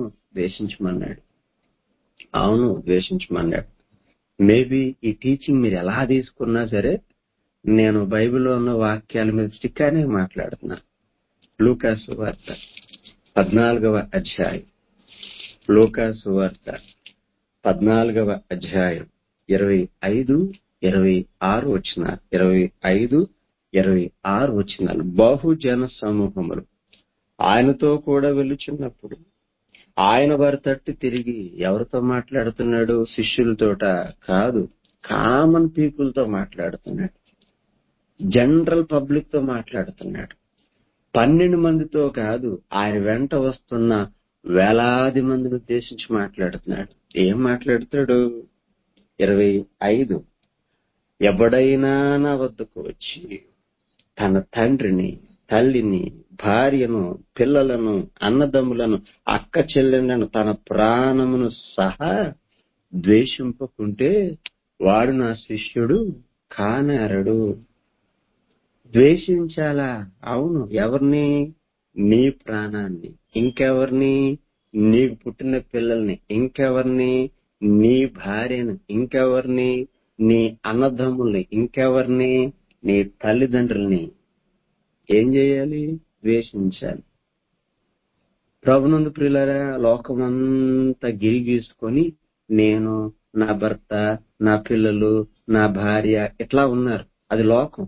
ద్వేషించమన్నాడు. మేబీ ఈ టీచింగ్ మీరు ఎలా తీసుకున్నా సరే, నేను బైబిల్లో ఉన్న వాక్యాల మీద స్టిక్ అనే మాట్లాడుతున్నా. లూకాసు వార్త 14వ అధ్యాయం, లూకాసు వార్త 14వ అధ్యాయం 25, 26 వచనాలు. 25, 26 వచనాలు. బహుజన సమూహములు ఆయనతో కూడా వెళ్ళుచున్నప్పుడు ఆయన వారి తట్టు తిరిగి ఎవరితో మాట్లాడుతున్నాడు? శిష్యులతోట కాదు, కామన్ పీపుల్ తో మాట్లాడుతున్నాడు. జనరల్ పబ్లిక్ తో మాట్లాడుతున్నాడు. 12 మందితో కాదు, ఆయన వెంట వస్తున్న వేలాది మందిని ఉద్దేశించి మాట్లాడుతున్నాడు. ఏం మాట్లాడుతాడు? 25, ఎవడైనా నా వద్దకు వచ్చి తన తండ్రిని, తల్లిని, భార్యను, పిల్లలను, అన్నదమ్ములను, అక్క చెల్లెళ్లను, తన ప్రాణమును సహా ద్వేషింపకుంటే వాడు నా శిష్యుడు కానేరడు. ద్వేషించాలా? అవును. ఎవరిని? నీ ప్రాణాన్ని. ఇంకెవరిని? నీకు పుట్టిన పిల్లల్ని. ఇంకెవరిని? నీ భార్యను. ఇంకెవరిని? నీ అన్నదమ్ముల్ని. ఇంకెవరిని? నీ తల్లిదండ్రుల్ని. ఏం చేయాలి? ద్వేషించాలి. ప్రభునందు ప్రియులారా, లోకమంతా గిరిగీసుకొని నేను, నా భర్త, నా పిల్లలు, నా భార్య ఇట్లా ఉన్నారు. అది లోకం.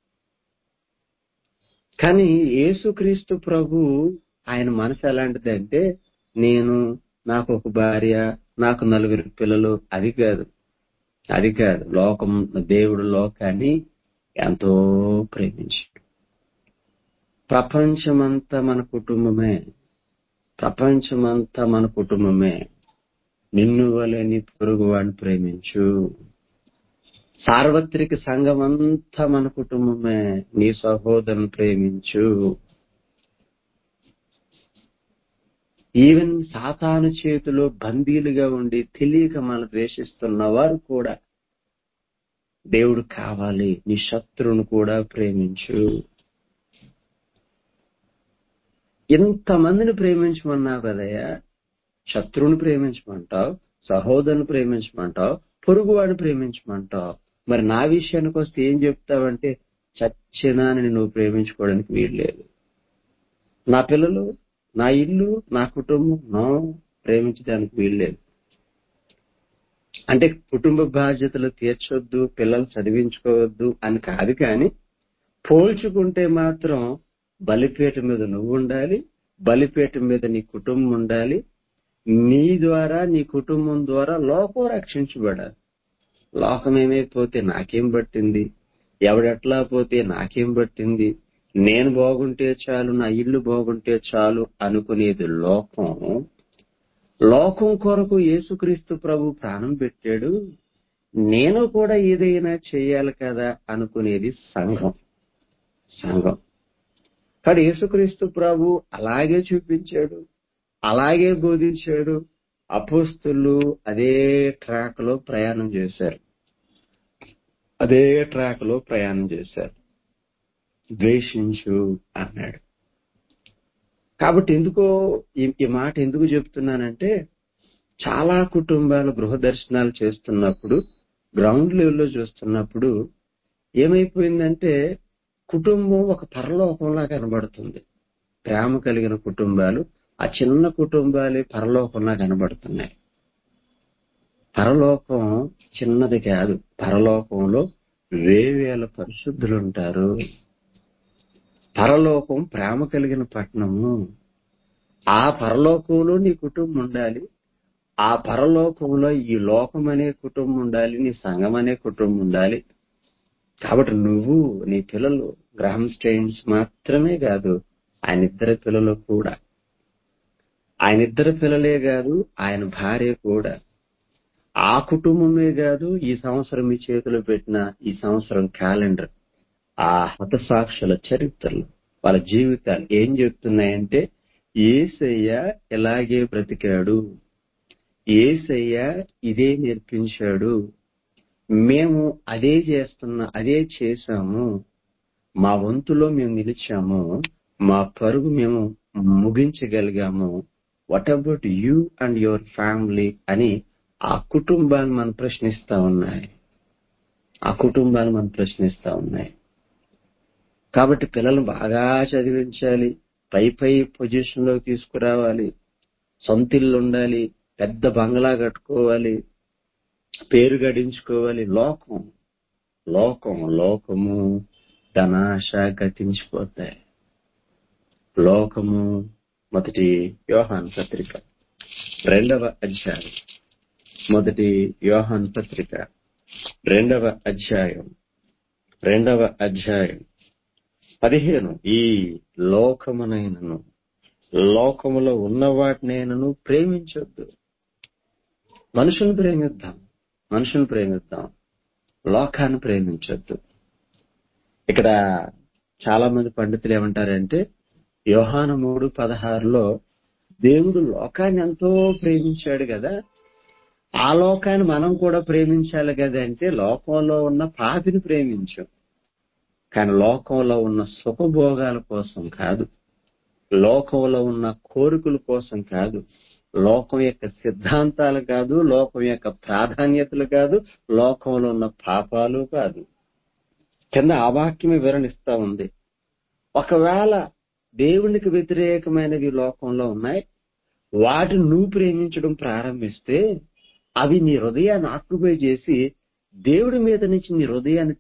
కానీ యేసుక్రీస్తు ప్రభు ఆయన మనసు ఎలాంటిదంటే, నేను, నాకు ఒక భార్య, నాకు 4 పిల్లలు. అది కాదు, అది కాదు. దేవుడు లోకాన్ని ఎంతో ప్రేమించాడు. ప్రపంచమంతా మన కుటుంబమే. ప్రపంచమంతా మన కుటుంబమే. నిన్ను వలె నీ పొరుగువాడిని ప్రేమించు. సార్వత్రిక సంఘం అంతా మన కుటుంబమే. నీ సహోదరుని ప్రేమించు. ఈవెన్ సాతాను చేతిలో బందీలుగా ఉండి తెలియక మనం ద్వేషిస్తున్న వారు కూడా దేవుడు కావాలి. నీ శత్రువును కూడా ప్రేమించు. ఇంతమందిని ప్రేమించమన్నావు కదయ్యా. శత్రువుని ప్రేమించమంటావు, సహోదరుని ప్రేమించమంటావు, పొరుగువాడిని ప్రేమించమంటావు. మరి నా విషయానికి వస్తే ఏం చెప్తావంటే, చచ్చినా నువ్వు ప్రేమించుకోవడానికి వీల్లేదు. నా పిల్లలు, నా ఇల్లు, నా కుటుంబం నో, ప్రేమించడానికి వీల్లేదు. అంటే కుటుంబ బాధ్యతలు తీర్చొద్దు, పిల్లలు చదివించుకోవద్దు అని కాదు. కానీ పోల్చుకుంటే మాత్రం బలిపీఠం మీద నువ్వు ఉండాలి, బలిపీఠం మీద నీ కుటుంబం ఉండాలి. నీ ద్వారా, నీ కుటుంబం ద్వారా లోకం రక్షించబడాలి. లోకం ఏమైపోతే నాకేం పట్టింది, ఎవడెట్లా పోతే నాకేం పట్టింది, నేను బాగుంటే చాలు, నా ఇల్లు బాగుంటే చాలు అనుకునేది లోకం. లోకం కొరకు యేసుక్రీస్తు ప్రభు ప్రాణం పెట్టాడు. నేను కూడా ఏదైనా చేయాలి కదా అనుకునేది సంఘం. కానీ యేసుక్రీస్తు ప్రభు అలాగే చూపించాడు, అలాగే బోధించాడు. అపోస్తలులు అదే ట్రాక్ లో ప్రయాణం చేశారు. ద్వేషించు అన్నాడు. కాబట్టి ఎందుకో ఈ మాట ఎందుకు చెప్తున్నానంటే, చాలా కుటుంబాలు గృహ దర్శనాలు చేస్తున్నప్పుడు, గ్రౌండ్ లెవెల్లో చూస్తున్నప్పుడు ఏమైపోయిందంటే, కుటుంబం ఒక పరలోకంలా కనబడుతుంది. ప్రేమ కలిగిన కుటుంబాలు, ఆ చిన్న కుటుంబాలే పరలోకంలా కనబడుతున్నాయి. పరలోకం చిన్నది కాదు. పరలోకంలో వేవేల పరిశుద్ధులు ఉంటారు. పరలోకం ప్రేమ కలిగిన పట్టణము. ఆ పరలోకంలో నీ కుటుంబం ఉండాలి. ఆ పరలోకంలో ఈ లోకం అనే కుటుంబం ఉండాలి, నీ సంఘం అనే కుటుంబం ఉండాలి. కాబట్టి నువ్వు, నీ పిల్లలు, గ్రహం స్టెయిన్స్ మాత్రమే కాదు, ఆయన ఇద్దరు పిల్లలు కూడా, ఆయన ఇద్దరు పిల్లలే కాదు, ఆయన భార్య కూడా, ఆ కుటుంబమే కాదు, ఈ సంవత్సరం మీ చేతిలో పెట్టిన ఈ సంవత్సరం క్యాలెండర్, ఆ హతసాక్షుల చరిత్రలు, వాళ్ళ జీవితాలు ఏం చెప్తున్నాయంటే, యేసయ్య ఇలాగే బ్రతికాడు, యేసయ్య ఇదే నేర్పించాడు, మేము అదే చేశాము, మా వంతులో మేము నిలిచాము, మా పరుగు మేము ముగించగలిగాము. What about you and your family అని ఆ కుటుంబాన్ని మనం ప్రశ్నిస్తా ఉన్నాయి. ఆ కుటుంబాన్ని మనం ప్రశ్నిస్తా ఉన్నాయి. కాబట్టి పిల్లలను బాగా చదివించాలి, పై పొజిషన్ లోకి తీసుకురావాలి, సొంత ఇల్లు ఉండాలి, పెద్ద బంగ్లా కట్టుకోవాలి, పేరు గడించుకోవాలి. లోకము ధనాశ గతించిపోతాయి. లోకము మొదటి యోహాను పత్రిక 2వ అధ్యాయం, మొదటి యోహాను పత్రిక 2వ అధ్యాయం 15. ఈ లోకమునైనను లోకములో ఉన్న వాటినైనను ప్రేమించొద్దు. మనుషుని ప్రేమిద్దాం, లోకాన్ని ప్రేమించొద్దు. ఇక్కడ చాలా మంది పండితులు ఏమంటారంటే యోహాను 3:16లో దేవుడు లోకాన్ని ఎంతో ప్రేమించాడు కదా, ఆ లోకాన్ని మనం కూడా ప్రేమించాలి కదా అంటే లోకంలో ఉన్న పాపిని ప్రేమించు, కానీ లోకంలో ఉన్న సుఖభోగాల కోసం కాదు, లోకంలో ఉన్న కోరికల కోసం కాదు, లోకం యొక్క సిద్ధాంతాలు కాదు, లోకం యొక్క ప్రాధాన్యతలు కాదు, లోకంలో ఉన్న పాపాలు కాదు. కింద ఆ వాక్యమే వివరణిస్తా ఉంది. ఒకవేళ దేవునికి వ్యతిరేకమైనవి లోకంలో ఉన్నాయి, వాటిని నువ్వు ప్రేమించడం ప్రారంభిస్తే అవి నీ హృదయాన్ని ఆక్యుపై చేసి దేవుడి మీద నుంచి నీ హృదయాన్ని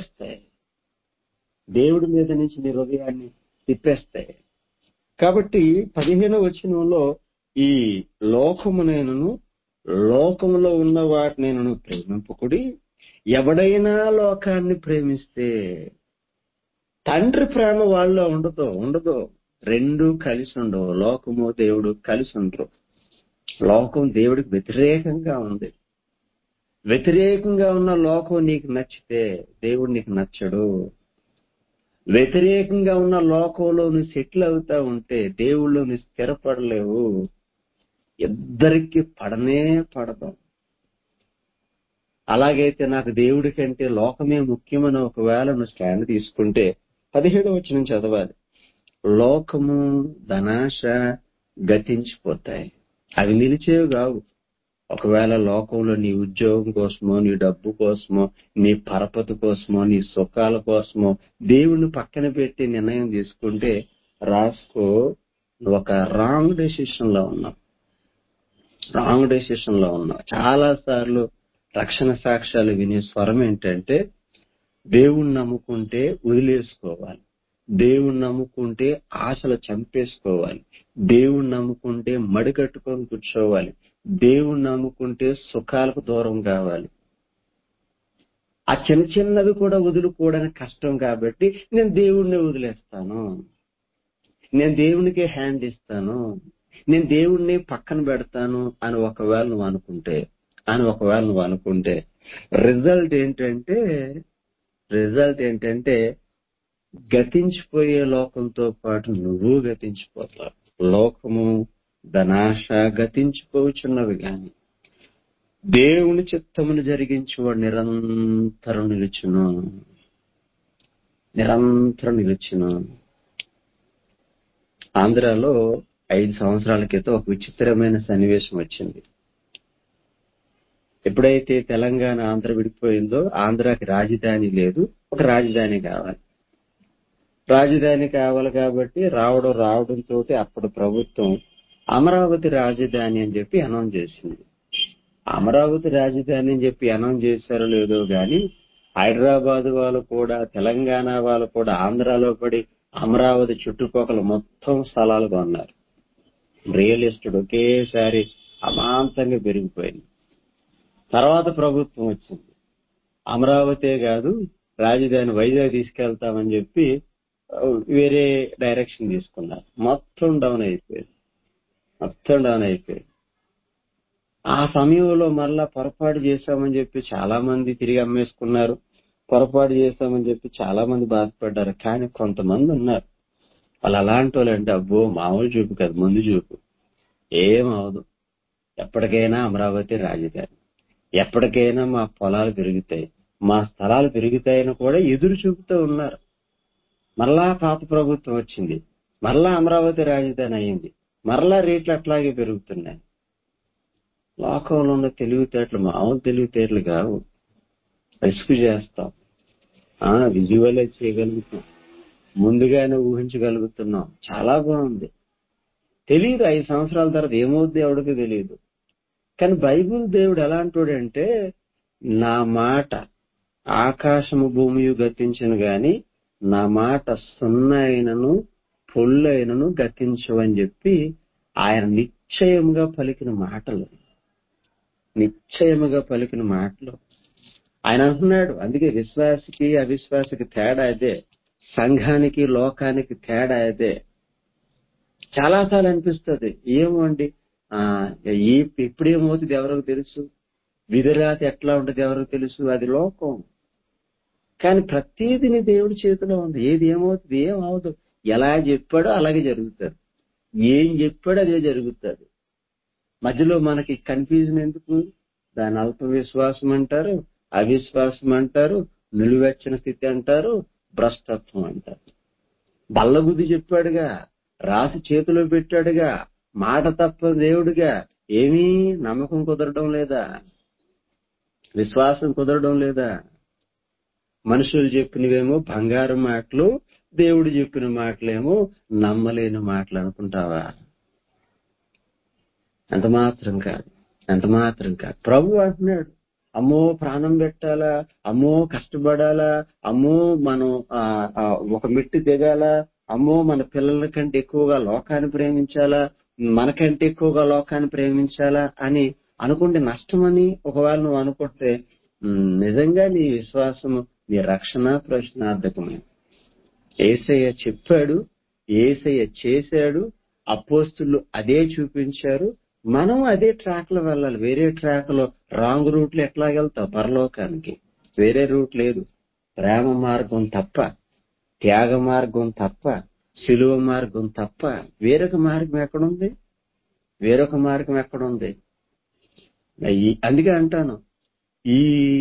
తిప్పేస్తాయి. కాబట్టి 15వ వచనంలో ఈ లోకమునైనను లోకములో ఉన్న వాటినైనను ప్రేమింపకుడి, ఎవడైనా లోకాన్ని ప్రేమిస్తే తండ్రి ప్రేమ వాళ్ళలో ఉండదు. రెండూ కలిసి ఉండవు. లోకము దేవుడు కలిసి ఉండరు. లోకం దేవుడికి వ్యతిరేకంగా ఉంది. వ్యతిరేకంగా ఉన్న లోకం నీకు నచ్చితే దేవుడు నీకు నచ్చడు. వ్యతిరేకంగా ఉన్న లోకంలో నువ్వు సెటిల్ అవుతా ఉంటే దేవుళ్ళు నువ్వు స్థిరపడలేవు. ఇద్దరికి పడదు. అలాగైతే నాకు దేవుడి కంటే లోకమే ముఖ్యమని ఒకవేళ నువ్వు స్టాండ్ తీసుకుంటే 17వ వచనం చదవాలి. లోకము ధనాశ గతించిపోతాయి, అవి నిలిచేవి కావు. ఒకవేళ లోకంలో నీ ఉద్యోగం కోసమో, నీ డబ్బు కోసమో, నీ పరపతి కోసమో, నీ సుఖాల కోసమో దేవుణ్ణి పక్కన పెట్టి నిర్ణయం తీసుకుంటే రాసుకో, నువ్వు ఒక రాంగ్ డెసిషన్ లో ఉన్నావు. చాలా సార్లు రక్షణ సాక్ష్యాలు వినే స్వరం ఏంటంటే దేవుణ్ణి నమ్ముకుంటే వదిలేసుకోవాలి, దేవుణ్ణి నమ్ముకుంటే ఆశలు చంపేసుకోవాలి, దేవుణ్ణి నమ్ముకుంటే మడికట్టుకొని కూర్చోవాలి, దేవుణ్ణి నమ్ముకుంటే సుఖాలకు దూరం కావాలి. ఆ చిన్నవి కూడా వదులుకోవడానికి కష్టం కాబట్టి నేను దేవుణ్ణి వదిలేస్తాను, నేను దేవునికే హ్యాండ్ ఇస్తాను, నేను దేవుణ్ణి పక్కన పెడతాను అని ఒకవేళ నువ్వు అనుకుంటే రిజల్ట్ ఏంటంటే గతించిపోయే లోకంతో పాటు నువ్వు గతించిపోతావు. లోకము ధనాశ గతించిపోచున్నవి గాని దేవుని చిత్తమును జరిగించేవాడు నిరంతరం నిలుచును. ఆంధ్రాలో 5 సంవత్సరాల క్రితం ఒక విచిత్రమైన సన్నివేశం వచ్చింది. ఎప్పుడైతే తెలంగాణ ఆంధ్ర విడిపోయిందో ఆంధ్రాకి రాజధాని లేదు, ఒక రాజధాని కావాలి కాబట్టి రావడంతో అప్పుడు ప్రభుత్వం అమరావతి రాజధాని అని చెప్పి అనౌన్స్ చేసింది. అమరావతి రాజధాని అని చెప్పి అనౌన్స్ చేశారో లేదో గాని హైదరాబాద్ వాళ్ళు కూడా, తెలంగాణ వాళ్ళు కూడా ఆంధ్రాలో పడి అమరావతి చుట్టుపక్కల మొత్తం స్థలాలు కొన్నారు. రియల్ ఎస్టేట్ ఒకేసారి అమాంతంగా పెరిగిపోయింది. తర్వాత ప్రభుత్వం వచ్చింది, అమరావతే కాదు రాజధాని వైజాగ్ తీసుకెళ్తామని చెప్పి వేరే డైరెక్షన్ తీసుకున్నారు. మొత్తం డౌన్ అయిపోయింది. ఆ సమయంలో మళ్ళా పొరపాటు చేశామని చెప్పి చాలా మంది తిరిగి అమ్మేసుకున్నారు, పొరపాటు చేశామని చెప్పి చాలా మంది బాధపడ్డారు. కానీ కొంతమంది ఉన్నారు, వాళ్ళు అలాంటి వాళ్ళు అంటే అబ్బో మామూలు చూపు కాదు, ముందు చూపు, ఏమవదు, ఎప్పటికైనా అమరావతి రాజధాని, ఎప్పటికైనా మా పొలాలు పెరుగుతాయి, మా స్థలాలు పెరుగుతాయని కూడా ఎదురు చూపుతూ ఉన్నారు. మరలా పాత ప్రభుత్వం వచ్చింది, మరలా అమరావతి రాజధాని అయింది, మరలా రేట్లు అట్లాగే పెరుగుతున్నాయి. లోకంలో ఉన్న తెలివితేటలు మామూలు తెలివితేటలు కావు. రిస్క్ చేస్తాం, విజువలైజ్ చేయగలుగుతాం, ముందుగానే ఊహించగలుగుతున్నాం. చాలా బాగుంది. తెలియదు 5 సంవత్సరాల తర్వాత ఏమవుద్ది ఎవడికి తెలియదు. కానీ బైబిల్ దేవుడు ఎలా అంటాడంటే, నా మాట ఆకాశము భూమియు గతించను గాని నా మాట సున్నా అయినను పొల్లైనను గతించవని చెప్పి ఆయన నిశ్చయముగా పలికిన మాటలు. నిశ్చయముగా పలికిన మాటలు ఆయన అంటున్నాడు. అందుకే విశ్వాసికి అవిశ్వాసికి తేడా అదే, సంఘానికి లోకానికి తేడా అదే. చాలాసార్లు అనిపిస్తుంది, ఏమో అండి ఇప్పుడేమవుతుంది ఎవరికి తెలుసు, విధిరాత ఎట్లా ఉంటుంది ఎవరికి తెలుసు, అది లోకం. కానీ ప్రతిదీ నీ దేవుడి చేతిలో ఉంది. ఏది ఏమవుతుంది ఏమవుతుంది, ఎలా చెప్పాడో అలాగే జరుగుతుంది, ఏం చెప్పాడో అదే జరుగుతుంది. మధ్యలో మనకి కన్ఫ్యూజన్ ఎందుకు? దాని అల్ప విశ్వాసం అంటారు, అవిశ్వాసం అంటారు, నిలువెచ్చని స్థితి అంటారు, భ్రష్టత్వం అంటారు. బల్లగుద్ది చెప్పాడుగా, రాసి చేతిలో పెట్టాడుగా, మాట తప్ప దేవుడిగా, ఏమీ నమ్మకం కుదరడం లేదా, విశ్వాసం కుదరడం లేదా? మనుషులు చెప్పినవేమో బంగారు మాటలు, దేవుడు చెప్పిన మాటలేమో నమ్మలేని మాటలు అనుకుంటావా? ఎంత మాత్రం కాదు, ఎంత మాత్రం కాదు. ప్రభు అంటున్నాడు, అమ్మో ప్రాణం పెట్టాలా, అమ్మో కష్టపడాలా, అమ్మో మనం ఒక మెట్టు దిగాలా, అమ్మో మన పిల్లల కంటే ఎక్కువగా లోకాన్ని ప్రేమించాలా, మనకంటే ఎక్కువగా లోకాన్ని ప్రేమించాలా అని అనుకుంటే నష్టమని ఒకవేళ నువ్వు అనుకుంటే నిజంగా నీ విశ్వాసము, నీ రక్షణ ప్రశ్నార్థకమే. యేసయ్య చెప్పాడు, యేసయ్య చేశాడు, అపోస్తులు అదే చూపించారు. మనం అదే ట్రాక్ లో వెళ్ళాలి. వేరే ట్రాక్ లో రాంగ్ రూట్ లో ఎట్లా వెళ్తావు పరలోకానికి? వేరే రూట్ లేదు. ప్రేమ మార్గం తప్ప, త్యాగ మార్గం తప్ప, శిలువ మార్గం తప్ప వేరొక మార్గం ఎక్కడుంది? వేరొక మార్గం ఎక్కడుంది? అందుకే అంటాను, ఈ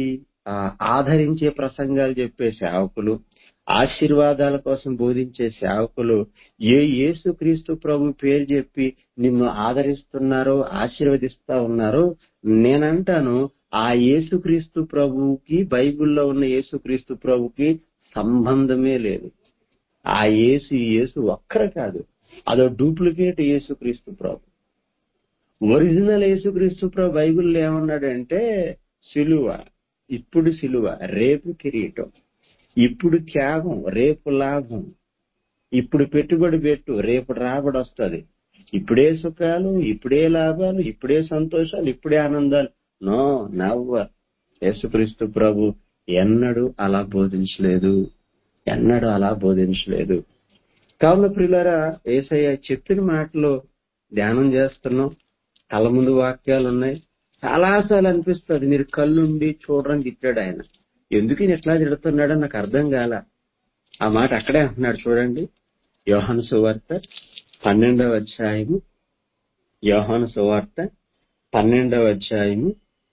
ఆదరించే ప్రసంగాలు చెప్పే సేవకులు, ఆశీర్వాదాల కోసం బోధించే సేవకులు యేసుక్రీస్తు ప్రభు పేరు చెప్పి నిన్ను ఆదరిస్తున్నారో ఆశీర్వదిస్తా ఉన్నారో, నేనంటాను ఆ యేసుక్రీస్తు ప్రభువుకి, బైబిల్లో ఉన్న యేసుక్రీస్తు ప్రభుకి సంబంధమే లేదు. ఆ యేసు ఒక్కరు కాదు, అదో డూప్లికేట్ యేసుక్రీస్తు ప్రభు. ఒరిజినల్ యేసుక్రీస్తు ప్రభు బైబిల్లో ఏమన్నాడంటే, సిలువ, ఇప్పుడు సిలువ, రేపు కిరీటం, ఇప్పుడు త్యాగం, రేపు లాభం, ఇప్పుడు పెట్టుబడి పెట్టు, రేపు రాబడి వస్తుంది, ఇప్పుడే సుఖాలు, ఇప్పుడే లాభాలు, ఇప్పుడే సంతోషాలు, ఇప్పుడే ఆనందాలు. No never. యేసుక్రీస్తు ప్రభు ఎన్నడూ అలా బోధించలేదు, ఎన్నడూ అలా బోధించలేదు. కావున ప్రియులారా, యేసయ్య చెప్పిన మాటలు ధ్యానం చేస్తున్నాం, కళ్ళ ముందు వాక్యాలు ఉన్నాయి. చాలాసార్లు అనిపిస్తుంది, మీరు కళ్ళుండి చూడడానికి తిట్టాడు ఆయన, ఎందుకు ఈయన ఎట్లా తిడుతున్నాడో నాకు అర్థం కాల. ఆ మాట అక్కడే అంటున్నాడు చూడండి, యోహాను సువార్త 12వ అధ్యాయము, యోహాను సువార్త 12వ అధ్యాయము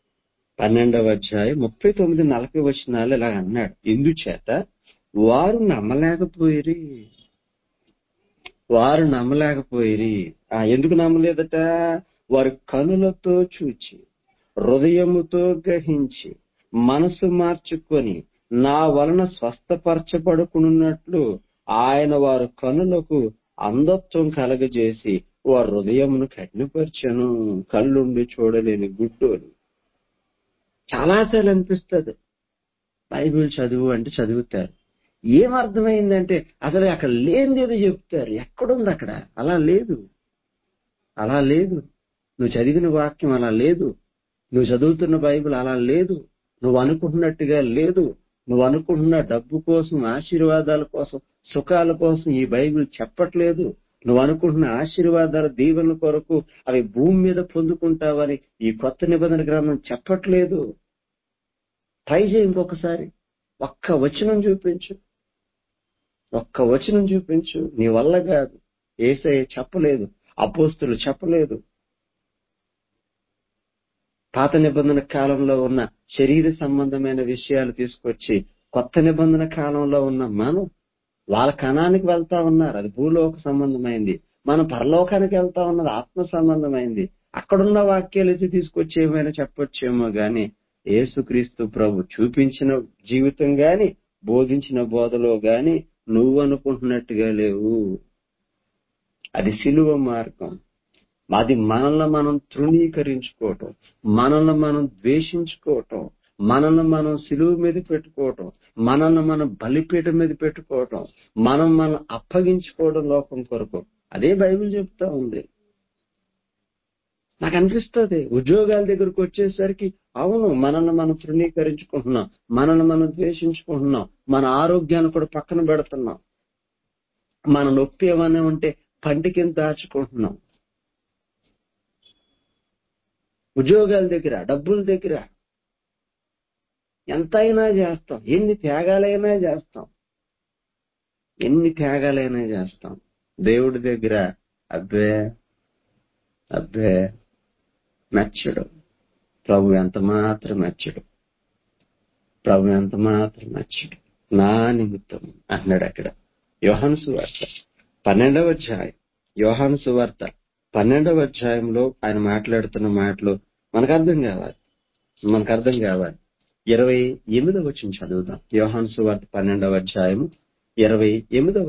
39-40 వచనాలు ఇలా అన్నాడు. ఎందుచేత వారు నమ్మలేకపోయిరి. ఎందుకు నమ్మలేదట? వారు కనులతో చూచి, హృదయముతో గ్రహించి, మనసు మార్చుకొని నా వలన స్వస్థపరచబడుకున్నట్లు ఆయన వారు కనులకు అంధత్వం కలగజేసి వారి హృదయమును కఠినపరచను. కళ్ళుండి చూడలేని గుడ్డోలు. చాలాసార్లు అనిపిస్తుంది, బైబిల్ చదువు అంటే చదువుతారు, ఏమర్థమైందంటే అసలు అక్కడ లేనిదేదో చెప్తారు. ఎక్కడుంది అక్కడ? అలా లేదు, అలా లేదు. నువ్వు చదివిన వాక్యం అలా లేదు, నువ్వు చదువుతున్న బైబిల్ అలా లేదు, నువ్వు అనుకుంటున్నట్టుగా లేదు. నువ్వు అనుకుంటున్న డబ్బు కోసం, ఆశీర్వాదాల కోసం, సుఖాల కోసం ఈ బైబిల్ చెప్పట్లేదు. నువ్వు అనుకుంటున్న ఆశీర్వాదాల దీవెనల కొరకు అవి భూమి మీద పొందుకుంటావని ఈ కొత్త నిబంధన గ్రంథం చెప్పట్లేదు. ట్రై చేయి ఇంకొకసారి, ఒక్క వచనం చూపించు. నీ వల్ల కాదు. యేసయ్య చెప్పలేదు, అపోస్తులు చెప్పలేదు. పాత నిబంధన కాలంలో ఉన్న శరీర సంబంధమైన విషయాలు తీసుకొచ్చి కొత్త నిబంధన కాలంలో ఉన్న మనం, వాళ్ళ కణానికి వెళ్తా ఉన్నారు, అది భూలోక సంబంధమైంది. మనం పరలోకానికి వెళ్తా ఉన్నది ఆత్మ సంబంధమైంది. అక్కడున్న వాక్యాలు తీసుకొచ్చి ఏమైనా చెప్పొచ్చేమో గాని యేసుక్రీస్తు ప్రభు చూపించిన జీవితం గాని బోధించిన బోధలో గాని నువ్వు అనుకుంటున్నట్టుగా లేవు. అది సిలువ మార్గం. అది మనల్ని మనం తృణీకరించుకోవటం, మనల్ని మనం ద్వేషించుకోవటం, మనల్ని మనం సిలువ మీద పెట్టుకోవటం, మనల్ని మనం బలిపీఠం మీద పెట్టుకోవటం, మనం అప్పగించుకోవడం లోకం కొరకు. అదే బైబిల్ చెప్తా ఉంది. నాకు అనిపిస్తుంది ఉద్యోగాల దగ్గరకు వచ్చేసరికి అవును మనల్ని మనం తృణీకరించుకుంటున్నాం, మనల్ని మనం ద్వేషించుకుంటున్నాం, మన ఆరోగ్యాన్ని కూడా పక్కన పెడుతున్నాం, మన నొప్పి ఏమైనా ఉంటే పంటి కింద దాచుకుంటున్నాం. ఉద్యోగాల దగ్గర, డబ్బుల దగ్గర ఎంతైనా చేస్తాం, ఎన్ని త్యాగాలైనా చేస్తాం. దేవుడి దగ్గర అబ్బే మెచ్చడు. ప్రభు ఎంత మాత్రం మెచ్చడు. నా నిమిత్తం అన్నాడు అక్కడ. యోహాను సువార్త 12వ అధ్యాయం, యోహాను సువార్త 12వ అధ్యాయంలో ఆయన మాట్లాడుతున్న మాటలు మనకు అర్థం కావాలి. 28వ వచనం చదువుదాం. యోహాను సువార్త 12వ అధ్యాయం 28వ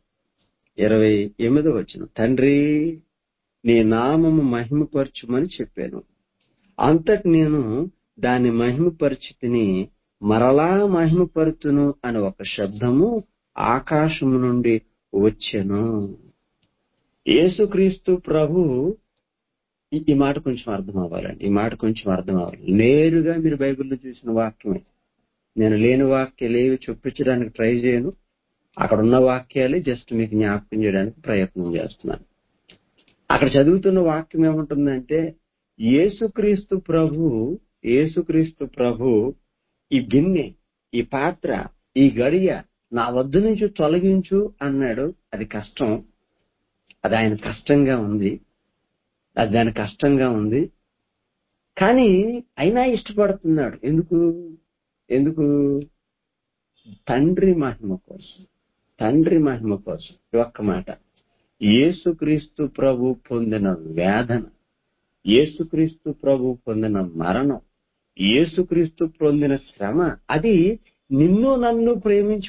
వచనం. తండ్రి, నీ నామము మహిమపరచుమని చెప్పాను, అంతటి నేను దాన్ని మహిమపరిచితిని, మరలా మహిమపరుతును అని ఒక శబ్దము ఆకాశము నుండి వచ్చెను. యేసుక్రీస్తు ప్రభు ఈ మాట కొంచెం అర్థం అవ్వాలండి. నేరుగా మీరు బైబిల్లో చూసిన వాక్యమే. నేను లేని వాక్యాలు ఏవి చూపించడానికి ట్రై చేయను. అక్కడ ఉన్న వాక్యాలే జస్ట్ మీకు జ్ఞాపకం చేయడానికి ప్రయత్నం చేస్తున్నాను. అక్కడ చదువుతున్న వాక్యం ఏముంటుందంటే, యేసుక్రీస్తు ప్రభు ఈ గిన్నె, ఈ పాత్ర, ఈ గడియ నా వద్ద నుంచి తొలగించు అన్నాడు. అది కష్టం, అది ఆయన కష్టంగా ఉంది. కానీ అయినా ఇష్టపడుతున్నాడు. ఎందుకు? తండ్రి మహిమ కోసం. ఒక్క మాట, యేసుక్రీస్తు ప్రభు పొందిన వేదన, యేసుక్రీస్తు ప్రభు పొందిన మరణం, యేసుక్రీస్తు పొందిన శ్రమ, అది నిన్ను నన్ను ప్రేమించి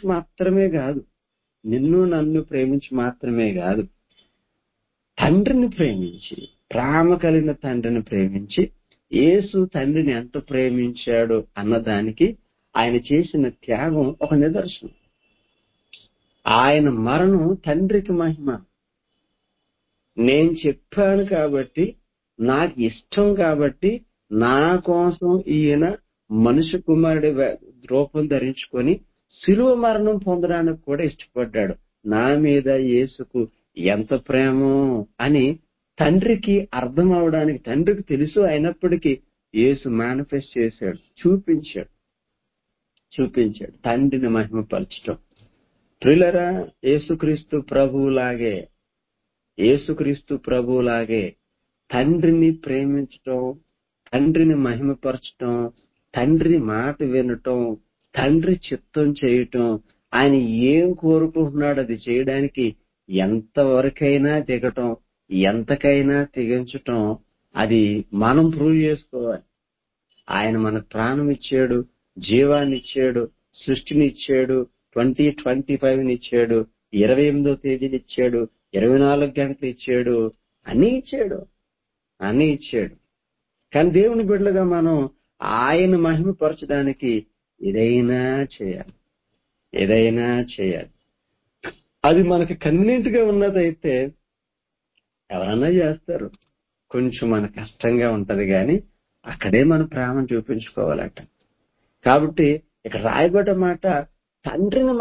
మాత్రమే కాదు, తండ్రిని ప్రేమించి, ప్రేమ కలిగిన తండ్రిని ప్రేమించి, యేసు తండ్రిని ఎంత ప్రేమించాడు అన్నదానికి ఆయన చేసిన త్యాగం ఒక నిదర్శనం. ఆయన మరణం తండ్రికి మహిమ. నేను చెప్పాను కాబట్టి, నాకు ఇష్టం కాబట్టి, నా కోసం ఈయన మనుష్య కుమారుడి రూపం ధరించుకొని శిలువ మరణం పొందడానికి కూడా ఇష్టపడ్డాడు. నా మీద యేసుకు ఎంత ప్రేమో అని తండ్రికి అర్థం అవడానికి, తండ్రికి తెలుసు అయినప్పటికీ యేసు మేనిఫెస్ట్ చేశాడు, చూపించాడు తండ్రిని మహిమపరచడం. ప్రియులారా, యేసుక్రీస్తు ప్రభువులాగే తండ్రిని ప్రేమించటం, తండ్రిని మహిమపరచటం, తండ్రి మాట వినటం, తండ్రి చిత్తం చేయటం, ఆయన ఏం కోరుకుంటున్నాడు అది చేయడానికి ఎంతవరకైనా దిగటం, ఎంతకైనా తెగించటం, అది మనం ప్రూవ్ చేసుకోవాలి. ఆయన మనకు ప్రాణం ఇచ్చాడు, జీవాన్ని ఇచ్చాడు, సృష్టిని ఇచ్చాడు, 2025 ఇచ్చాడు, 28వ తేదీని ఇచ్చాడు, 24 గంటలు ఇచ్చాడు, అన్ని ఇచ్చాడు. కానీ దేవుని బిడ్డలుగా మనం ఆయన మహిమపరచడానికి ఏదైనా చేయాలి. అది మనకి కన్వీనియంట్ గా ఉన్నదైతే ఎవరన్నా చేస్తారు. కొంచెం మన కష్టంగా ఉంటది కానీ అక్కడే మన ప్రేమను చూపించుకోవాలట. కాబట్టి ఇక్కడ రాయబడ్డ మాట తండ్రిని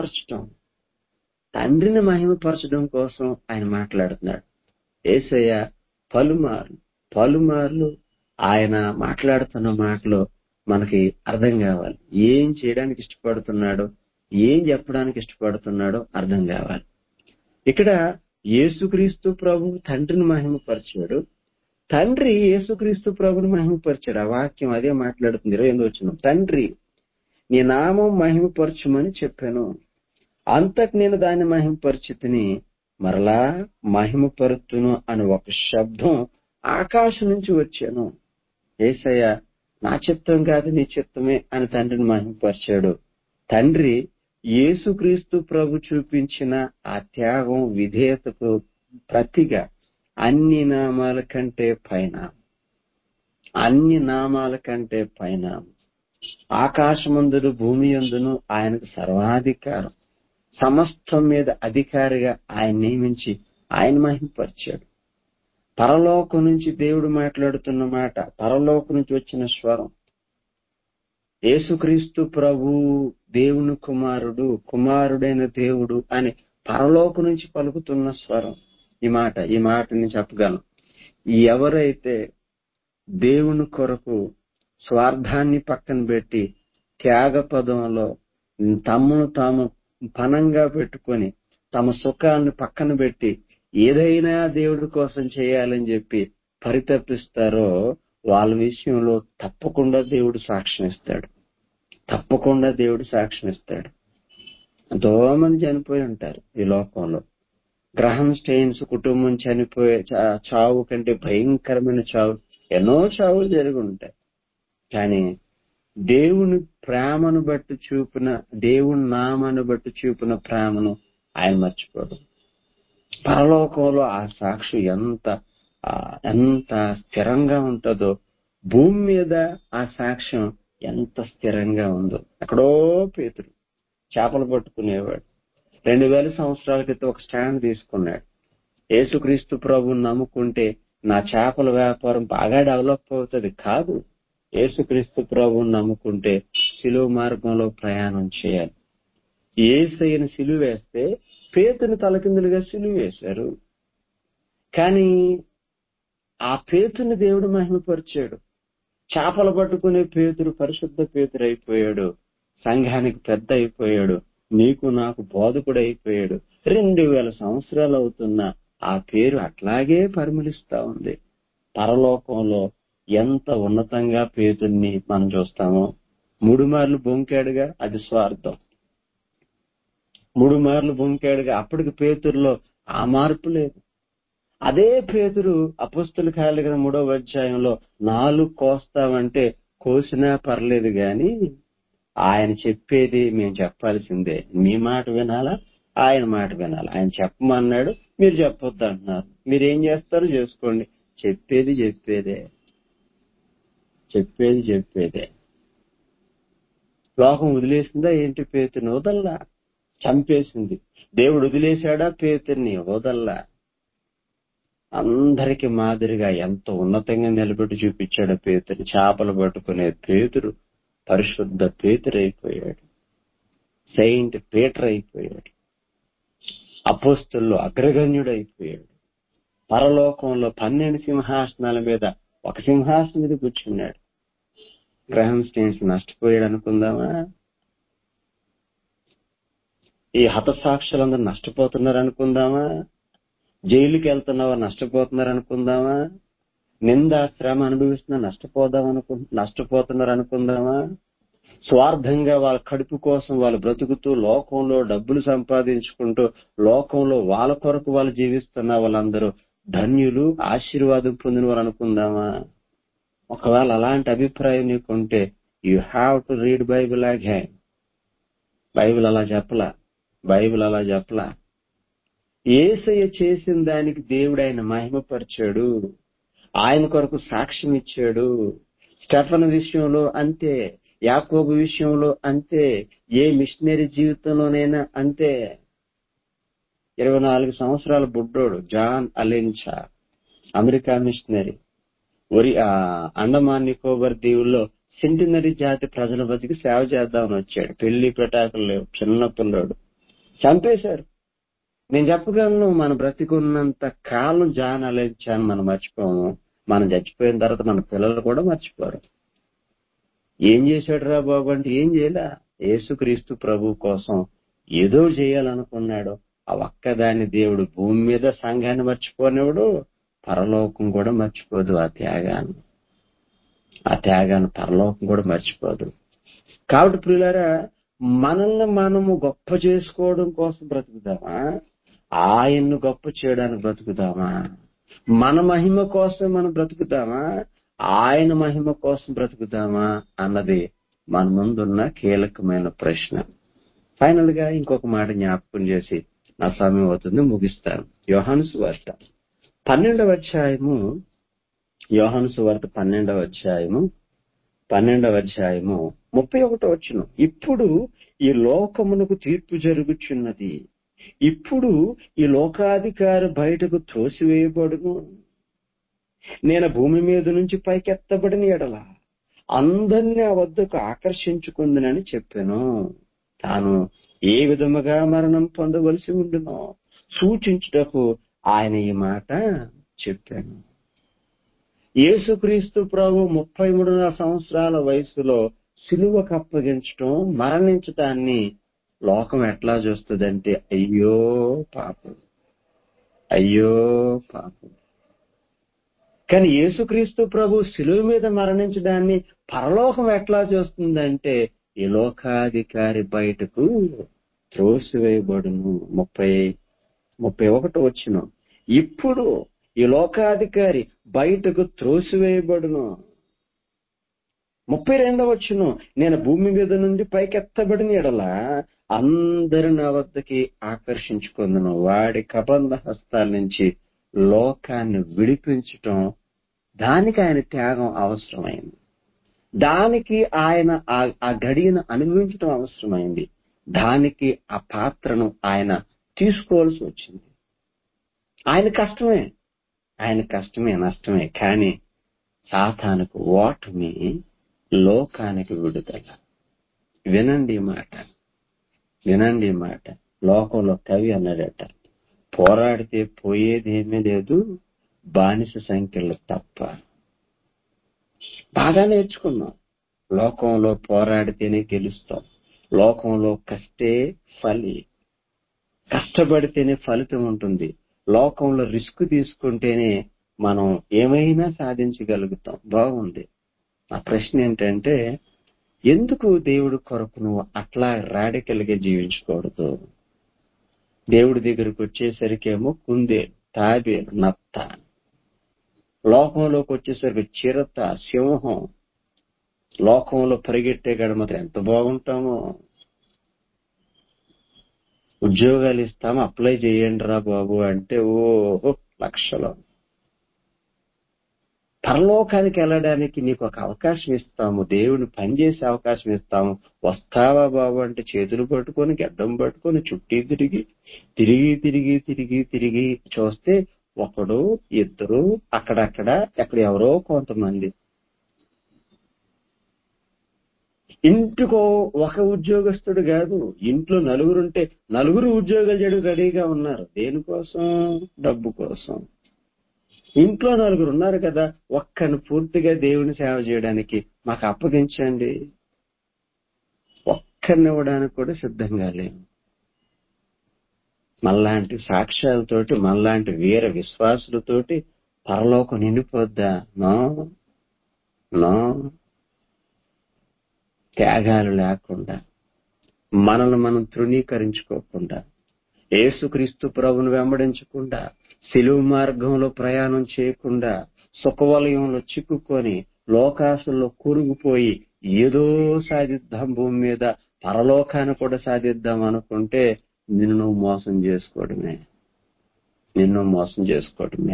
మహిమపరచడం కోసం ఆయన మాట్లాడుతున్నాడు. యేసయ్య పలుమార్లు ఆయన మాట్లాడుతున్న మాటలు మనకి అర్థం కావాలి. ఏం చేయడానికి ఇష్టపడుతున్నాడో, ఏం చెప్పడానికి ఇష్టపడుతున్నాడో అర్థం కావాలి. ఇక్కడ యేసుక్రీస్తు ప్రభు తండ్రిని మహిమపరిచాడు, తండ్రి యేసుక్రీస్తు ప్రభుని మహిమపరిచాడు. ఆ వాక్యం అదే మాట్లాడుతుంది. 28వ వచనం, తండ్రి, నీ నామం మహిమపరచుమని చెప్పాను, అంతటి నేను దాన్ని మహిమపరిచితిని, మరలా మహిమపరుతును అని ఒక శబ్దం ఆకాశం నుంచి వచ్చాను. యేసయ్య నా చిత్తం కాదు నీ చిత్తమే అని తండ్రిని మహిమపరిచాడు. తండ్రి యేసుక్రీస్తు ప్రభు చూపించిన ఆ త్యాగం విధేయతకు ప్రతిగా అన్ని నామాల కంటే పైన, అన్ని నామాల కంటే పైన ఆకాశమందును భూమి యందును ఆయనకు సర్వాధికారం, సమస్తం మీద అధికారిగా ఆయన నియమించి ఆయన మహిమపరిచాడు. పరలోకం నుంచి దేవుడు మాట్లాడుతున్న మాట, పరలోకం నుంచి వచ్చిన స్వరం, యేసుక్రీస్తు ప్రభు దేవుని కుమారుడు, కుమారుడైన దేవుడు అని పరలోకం నుంచి పలుకుతున్న స్వరం. ఈ మాటని చెప్పగలను. ఎవరైతే దేవుని కొరకు స్వార్థాన్ని పక్కన పెట్టి త్యాగ పదంలో తమను తాము పనంగా పెట్టుకొని తమ సుఖాన్ని పక్కన పెట్టి ఏదైనా దేవుడి కోసం చేయాలని చెప్పి పరితపిస్తారో వాళ్ళ విషయంలో తప్పకుండా దేవుడు సాక్ష్యం ఇస్తాడు. తప్పకుండా దేవుడు సాక్ష్యం ఇస్తాడు. ఎంతో మంది చనిపోయి ఉంటారు ఈ లోకంలో. గ్రహం స్టెయిన్స్ కుటుంబం చనిపోయే చావు కంటే భయంకరమైన చావు, ఎన్నో చావులు జరిగి ఉంటాయి. కానీ దేవుని ప్రేమను బట్టి చూపిన, దేవుని నామాన్ని బట్టి చూపిన ప్రేమను ఆయన మర్చిపోడు. పరలోకంలో ఆ సాక్షి ఎంత స్థిరంగా ఉంటుందో, భూమి మీద ఆ సాక్ష్యం ఎంత స్థిరంగా ఉందో. ఎక్కడో పేతురు చేపలు పట్టుకునేవాడు. 2000 సంవత్సరాల క్రితం ఒక స్టాండ్ తీసుకున్నాడు. యేసుక్రీస్తు ప్రభువుని నమ్ముకుంటే నా చేపల వ్యాపారం బాగా డెవలప్ అవుతుంది కాదు. యేసుక్రీస్తు ప్రభువుని నమ్ముకుంటే సిలువ మార్గంలో ప్రయాణం చేయాలి. యేసయ్యను సిలువ వేస్తే పేతుని తలకిందులుగా సిలువ వేశారు. కానీ ఆ పేతుని దేవుడు మహిమపరిచాడు. చేపలు పట్టుకునే పేతురు పరిశుద్ధ పేతురు అయిపోయాడు. సంఘానికి పెద్ద అయిపోయాడు. నీకు నాకు బోధకుడు అయిపోయాడు. 2000 సంవత్సరాలు అవుతున్న ఆ పేరు అట్లాగే పరిమళిస్తా ఉంది. పరలోకంలో ఎంత ఉన్నతంగా పేతుర్ని మనం చూస్తామో. 3 మార్లు బొంకాడుగా, అది స్వార్థం. 3 మార్లు బొంకాడుగా, అప్పటికి పేతురులో ఆ మార్పు లేదు. అదే పేతురు అపొస్తలుల కార్యాలు 3వ అధ్యాయంలో 4 కోస్తామంటే కోసినా పర్లేదు గాని ఆయన చెప్పేది మేము చెప్పాల్సిందే. మీ మాట వినాలా, ఆయన మాట వినాలా. ఆయన చెప్పమన్నాడు, మీరు చెప్పొద్దు అంటున్నారు. మీరేం చేస్తారో చేసుకోండి. చెప్పేది చెప్పేదే. లోకం వదిలేసిందా ఏంటి? పేతుని వదల్లా, చంపేసింది. దేవుడు వదిలేశాడా పేతుని? వదల్లా. అందరికి మాదిరిగా ఎంత ఉన్నతంగా నిలబెట్టి చూపించాడు పేతురు. చేపలు పట్టుకునే పేతురు పరిశుద్ధ పేతురు అయిపోయాడు. సెయింట్ పీటర్ అయిపోయాడు. అపోస్తలుల్లో అగ్రగణ్యుడు అయిపోయాడు. పరలోకంలో 12 సింహాసనాల మీద ఒక సింహాసనం మీద కూర్చున్నాడు. గ్రహం స్టెయిన్స్ నష్టపోయాడు అనుకుందామా? ఈ హతసాక్షులందరూ నష్టపోతున్నారు అనుకుందామా? జైలుకి వెళ్తున్నావా నష్టపోతున్నారు అనుకుందామా? నింద శ్రమ అనుభవిస్తున్నా నష్టపోతున్నారు అనుకుందామా? స్వార్థంగా వాళ్ళ కడుపు కోసం వాళ్ళు బ్రతుకుతూ లోకంలో డబ్బులు సంపాదించుకుంటూ లోకంలో వాళ్ళ కొరకు వాళ్ళు జీవిస్తున్న వాళ్ళందరూ ధన్యులు, ఆశీర్వాదం పొందిన వారు అనుకుందామా? ఒకవేళ అలాంటి అభిప్రాయం నీకుంటే you have to read Bible again. Bible అలా చెప్పలా. యేసయ్య చేసిన దానికి దేవుడు ఆయన మహిమపరిచాడు. ఆయన కొరకు సాక్ష్యం ఇచ్చాడు. స్టెఫన్ విషయంలో అంతే, యాకోబు విషయంలో అంతే, ఏ మిషనరీ జీవితంలోనైనా అంతే. 24 సంవత్సరాల బుడ్డోడు John Allen Chau, America missionary, Andaman Nicobar దీవుల్లో సెంటినరీ జాతి ప్రజల బతికి సేవ చేద్దామని వచ్చాడు. పెళ్లి పెటాకులు లేవు, చిన్న పిల్లోడు. చంపేశారు. నేను చెప్పగలను, మన బ్రతికున్నంత కాలం జాన్ అలెన్చాని మనం మర్చిపోము. మనం చచ్చిపోయిన తర్వాత మన పిల్లలు కూడా మర్చిపోరు. ఏం చేశాడు రా బాబు అంటే ఏం చేయలే. యేసుక్రీస్తు ప్రభు కోసం ఏదో చేయాలనుకున్నాడు. ఆ ఒక్కదాన్ని దేవుడు భూమి మీద సంఘాన్ని మర్చిపోనివాడు, పరలోకం కూడా మర్చిపోదు. ఆ త్యాగాన్ని పరలోకం కూడా మర్చిపోదు. కాబట్టి ప్రియులారా, మనల్ని మనము గొప్ప చేసుకోవడం కోసం బ్రతుకుదామా, ఆయన్ను గొప్ప చేయడానికి బ్రతుకుదామా? మన మహిమ కోసం మనం బ్రతుకుదామా, ఆయన మహిమ కోసం బ్రతుకుతామా అన్నది మన ముందున్న కీలకమైన ప్రశ్న. ఫైనల్ గా ఇంకొక మాట జ్ఞాపకం చేసి నా సమయం అవుతుంది, ముగిస్తాను. యోహాను సువార్త 12వ అధ్యాయము, యోహాను సువార్త 12వ అధ్యాయము 31వ వచనం. ఇప్పుడు ఈ లోకమునకు తీర్పు జరుగుచున్నది, ఇప్పుడు ఈ లోకాధికారి బయటకు త్రోసివేయబడును. నేను భూమి మీద నుంచి పైకెత్తబడిన ఎడల అందరినీ ఆ వద్దకు ఆకర్షించుకుందునని చెప్పాను. తాను ఏ విధముగా మరణం పొందవలసి ఉండునో సూచించుటకు ఆయన ఈ మాట చెప్పాను. యేసుక్రీస్తు ప్రభు 33 సంవత్సరాల వయసులో సిలువకు అప్పగించడం, మరణించటాన్ని లోకం ఎట్లా చూస్తుందంటే అయ్యో పాపం, అయ్యో పాపం. కానీ యేసుక్రీస్తు ప్రభు సిలువ మీద మరణించడాన్ని పరలోకం ఎట్లా చూస్తుందంటే ఈ లోకాధికారి బయటకు త్రోసివేయబడును. 31వ వచనం. ఇప్పుడు ఈ లోకాధికారి బయటకు త్రోసివేయబడును. 32వ వచనం. నేను భూమి మీద నుండి పైకెత్తబడిన ఎడల అందరి నా వద్దకి ఆకర్షించుకుందును. వాడి కబంధ హస్తాల నుంచి లోకాన్ని విడిపించటం, దానికి ఆయన త్యాగం అవసరమైంది. దానికి ఆయన ఆ గడియను అనుభవించడం అవసరమైంది. దానికి ఆ పాత్రను ఆయన తీసుకోవాల్సి వచ్చింది. ఆయన కష్టమే, నష్టమే. కానీ సాతానుకు ఓటమి, లోకానికి విడుదల. వినండి ఈ మాట. లోకంలో కవి అన్నాడట, పోరాడితే పోయేదేమీ లేదు, బానిస సంఖ్యలు తప్ప. బాగా నేర్చుకున్నాం. లోకంలో పోరాడితేనే గెలుస్తాం. లోకంలో కష్టపడితేనే ఫలితం ఉంటుంది. లోకంలో రిస్క్ తీసుకుంటేనే మనం ఏమైనా సాధించగలుగుతాం. బాగుంది. నా ప్రశ్న ఏంటంటే, ఎందుకు దేవుడి కొరకు నువ్వు అట్లా రాడికల్ గా జీవించకూడదు? దేవుడి దగ్గరకు వచ్చేసరికేమో కుందేలు, తాబేలు, నత్త. లోకంలోకి వచ్చేసరికి చిరత, సింహం. లోకంలో పరిగెట్టే కాడ మాత్రం ఎంత బాగుంటామో. ఉద్యోగాలు ఇస్తాము, అప్లై చేయండి రా బాబు అంటే ఓహో లక్షలు. పరలోకానికి వెళ్ళడానికి నీకు ఒక అవకాశం ఇస్తాము, దేవుని పనిచేసే అవకాశం ఇస్తాము, వస్తావా బాబు అంటే చేతులు పట్టుకొని, గడ్డం పట్టుకొని, చుట్టూ తిరిగి చూస్తే ఒకడు, ఇద్దరు, అక్కడక్కడ, ఎక్కడ ఎవరో కొంతమంది. ఇంటికో ఒక ఉద్యోగస్తుడు కాదు, ఇంట్లో నలుగురుంటే నలుగురు ఉద్యోగాలు చేయడం రెడీగా ఉన్నారు. దేనికోసం? డబ్బు కోసం. ఇంట్లో నలుగురు ఉన్నారు కదా, ఒక్కని పూర్తిగా దేవుని సేవ చేయడానికి మాకు అప్పగించండి. ఒక్కరిని ఇవ్వడానికి కూడా సిద్ధంగా లేము. మనలాంటి సాక్ష్యాలతోటి, మనలాంటి వీర విశ్వాసులతోటి పరలోకం నిండిపోద్దా? నో. త్యాగాలు లేకుండా, మనల్ని మనం తృణీకరించుకోకుండా, యేసుక్రీస్తు ప్రభువును వెంబడించకుండా, సిలువ మార్గంలో ప్రయాణం చేయకుండా, సుఖవలయంలో చిక్కుకొని, లోకాసుల్లో కూరుకుపోయి ఏదో సాధిద్దాం, భూమి మీద పరలోకాన్ని కూడా సాధిద్దాం అనుకుంటే నిన్ను మోసం చేసుకోవడమే.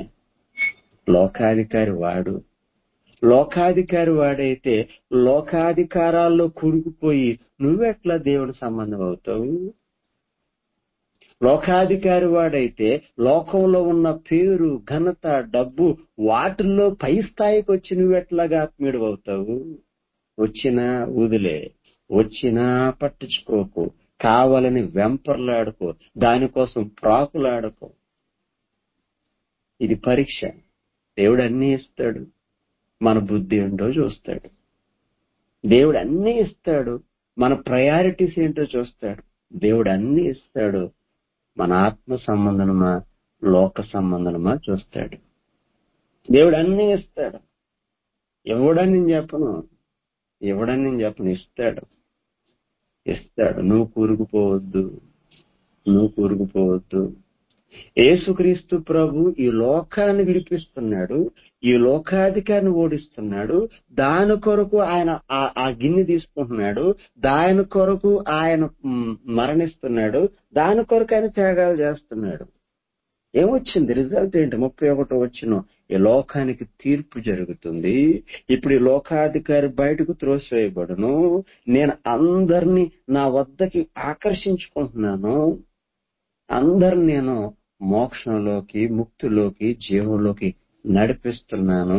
లోకాధికారి వాడైతే లోకాధికారాల్లో కూరుకుపోయి నువ్వెట్లా దేవుని సంబంధం అవుతావు? లోకాధికారి వాడైతే లోకంలో ఉన్న పేరు, ఘనత, డబ్బు, వాటిల్లో పై స్థాయికి వచ్చి నువ్వెట్లాగా ఆత్మీయుడు అవుతావు? వచ్చినా వదిలే, వచ్చినా పట్టించుకోకు, కావాలని వెంపర్లాడుకో, దానికోసం ప్రాకులాడుకో. ఇది పరీక్ష. దేవుడు అన్నీ ఇస్తాడు, మన బుద్ధి ఏంటో చూస్తాడు. దేవుడు అన్నీ ఇస్తాడు, మన ప్రయారిటీస్ ఏంటో చూస్తాడు. దేవుడు అన్నీ ఇస్తాడు, మన ఆత్మ సంబంధమా లోక సంబంధమా చూస్తాడు. దేవుడు అన్నీ ఇస్తాడు. ఇవ్వడని నేను చెప్పను, ఇస్తాడు. నువ్వు కూరుకుపోవద్దు. యేసుక్రీస్తు ప్రభు ఈ లోకాన్ని విడిపిస్తున్నాడు, ఈ లోకాధికారిని ఓడిస్తున్నాడు. దాని కొరకు ఆయన ఆ గిన్నె తీసుకుంటున్నాడు, దాని కొరకు ఆయన మరణిస్తున్నాడు, దాని కొరకు ఆయన త్యాగాలు చేస్తున్నాడు. ఏమొచ్చింది రిజల్ట్ ఏంటి? 31 వచనం, ఈ లోకానికి తీర్పు జరుగుతుంది. ఇప్పుడు ఈ లోకాధికారి బయటకు త్రోసివేయబడును. నేను అందరినీ నా వద్దకి ఆకర్షించుకుంటున్నాను. అందరిని నేను మోక్షంలోకి, ముక్తిలోకి, జీవంలోకి నడిపిస్తున్నాను.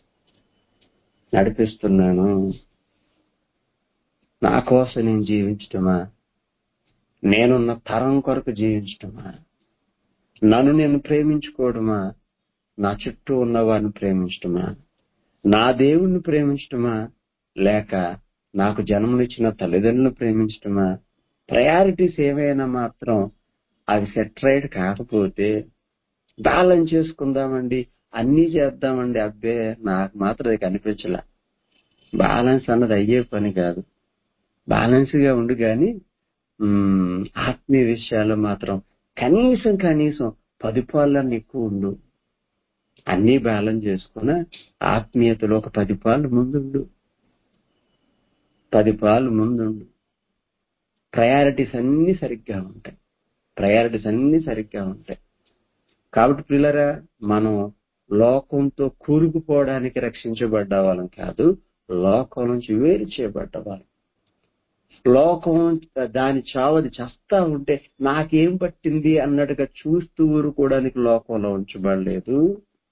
నా కోసం నేను జీవించటమా? నేనున్న తరం కొరకు జీవించటమా? నన్ను నేను ప్రేమించుకోవడమా? నా చుట్టూ ఉన్న వారిని ప్రేమించటమా? నా దేవుణ్ణి ప్రేమించటమా? లేక నాకు జన్మనిచ్చిన తల్లిదండ్రులను ప్రేమించటమా? ప్రయారిటీస్ ఏమైనా మాత్రం అవి సెటరైట్ కాకపోతే బ్యాలెన్స్ చేసుకుందామండి, అన్నీ చేద్దామండి, అబ్బే నాకు మాత్రం అది కనిపించలే. బ్యాలెన్స్ అన్నది అయ్యే పని కాదు. బ్యాలెన్స్ గా ఉండు కానీ ఆత్మీయ విషయాల్లో మాత్రం కనీసం 10 పాళ్ళని ఎక్కువ ఉండు. అన్నీ బ్యాలెన్స్ చేసుకున్న ఆత్మీయతలో ఒక 10 పాళ్ళు ముందుండు. 10 పాళ్ళు ముందుండు. ప్రయారిటీస్ అన్ని సరిగ్గా ఉంటాయి. కాబట్టి పిల్లరా, మనం లోకంతో కూరుకుపోవడానికి రక్షించబడ్డ వాళ్ళం కాదు, లోకం నుంచి వేరు చేయబడ్డ వాళ్ళం. లోకం దాని చావది చస్తా ఉంటే నాకేం పట్టింది అన్నట్టుగా చూస్తూ ఊరుకోవడానికి లోకంలో ఉంచబడలేదు.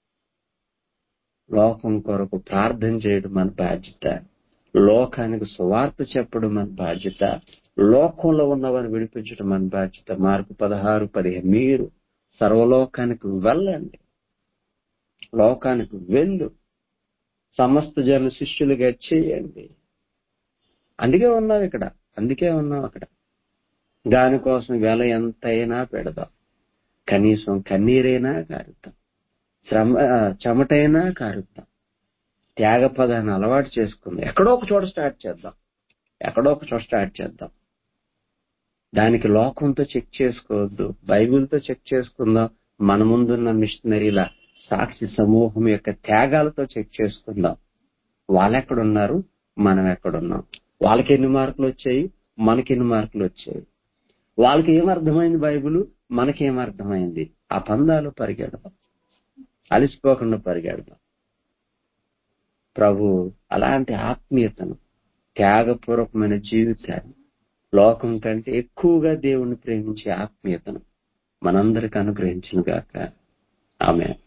లోకం కొరకు ప్రార్థన చేయడం మన బాధ్యత, లోకానికి సువార్త చెప్పడం మన బాధ్యత, లోకంలో ఉన్నవారిని విడిపించడం మన బాధ్యత. మార్కు 16:15, మీరు సర్వలోకానికి వెళ్ళండి, లోకానికి వెళ్ళు, సమస్త జనులు శిష్యులుగా చేయండి. అందుకే ఉన్నాం అక్కడ. దానికోసం వెల ఎంతైనా పెడదాం, కనీసం కన్నీరైనా కారుద్దాం, చెమటైనా కారుద్దాం, త్యాగ పదాన్ని అలవాటు చేసుకుందాం. ఎక్కడో ఒక చోట స్టార్ట్ చేద్దాం. దానికి లోకంతో చెక్ చేసుకోవద్దు, బైబిల్తో చెక్ చేసుకుందాం. మన ముందున్న మిషనరీల సాక్షి సమూహం యొక్క త్యాగాలతో చెక్ చేసుకుందాం. వాళ్ళెక్కడున్నారు, మనం ఎక్కడున్నాం. వాళ్ళకి ఎన్ని మార్కులు వచ్చాయి, మనకి ఎన్ని మార్కులు వచ్చాయి. వాళ్ళకి ఏమర్థమైంది బైబిల్, మనకేమర్థమైంది. ఆ పందాలు పరిగెడదాం, అలసిపోకుండా పరిగెడదాం. ప్రభు అలాంటి ఆత్మీయతను, త్యాగపూర్వకమైన జీవితాన్ని, లోకం కంటే ఎక్కువగా దేవుణ్ణి ప్రేమించే ఆత్మీయతను మనందరికీ అనుగ్రహించును గాక. ఆమేన్.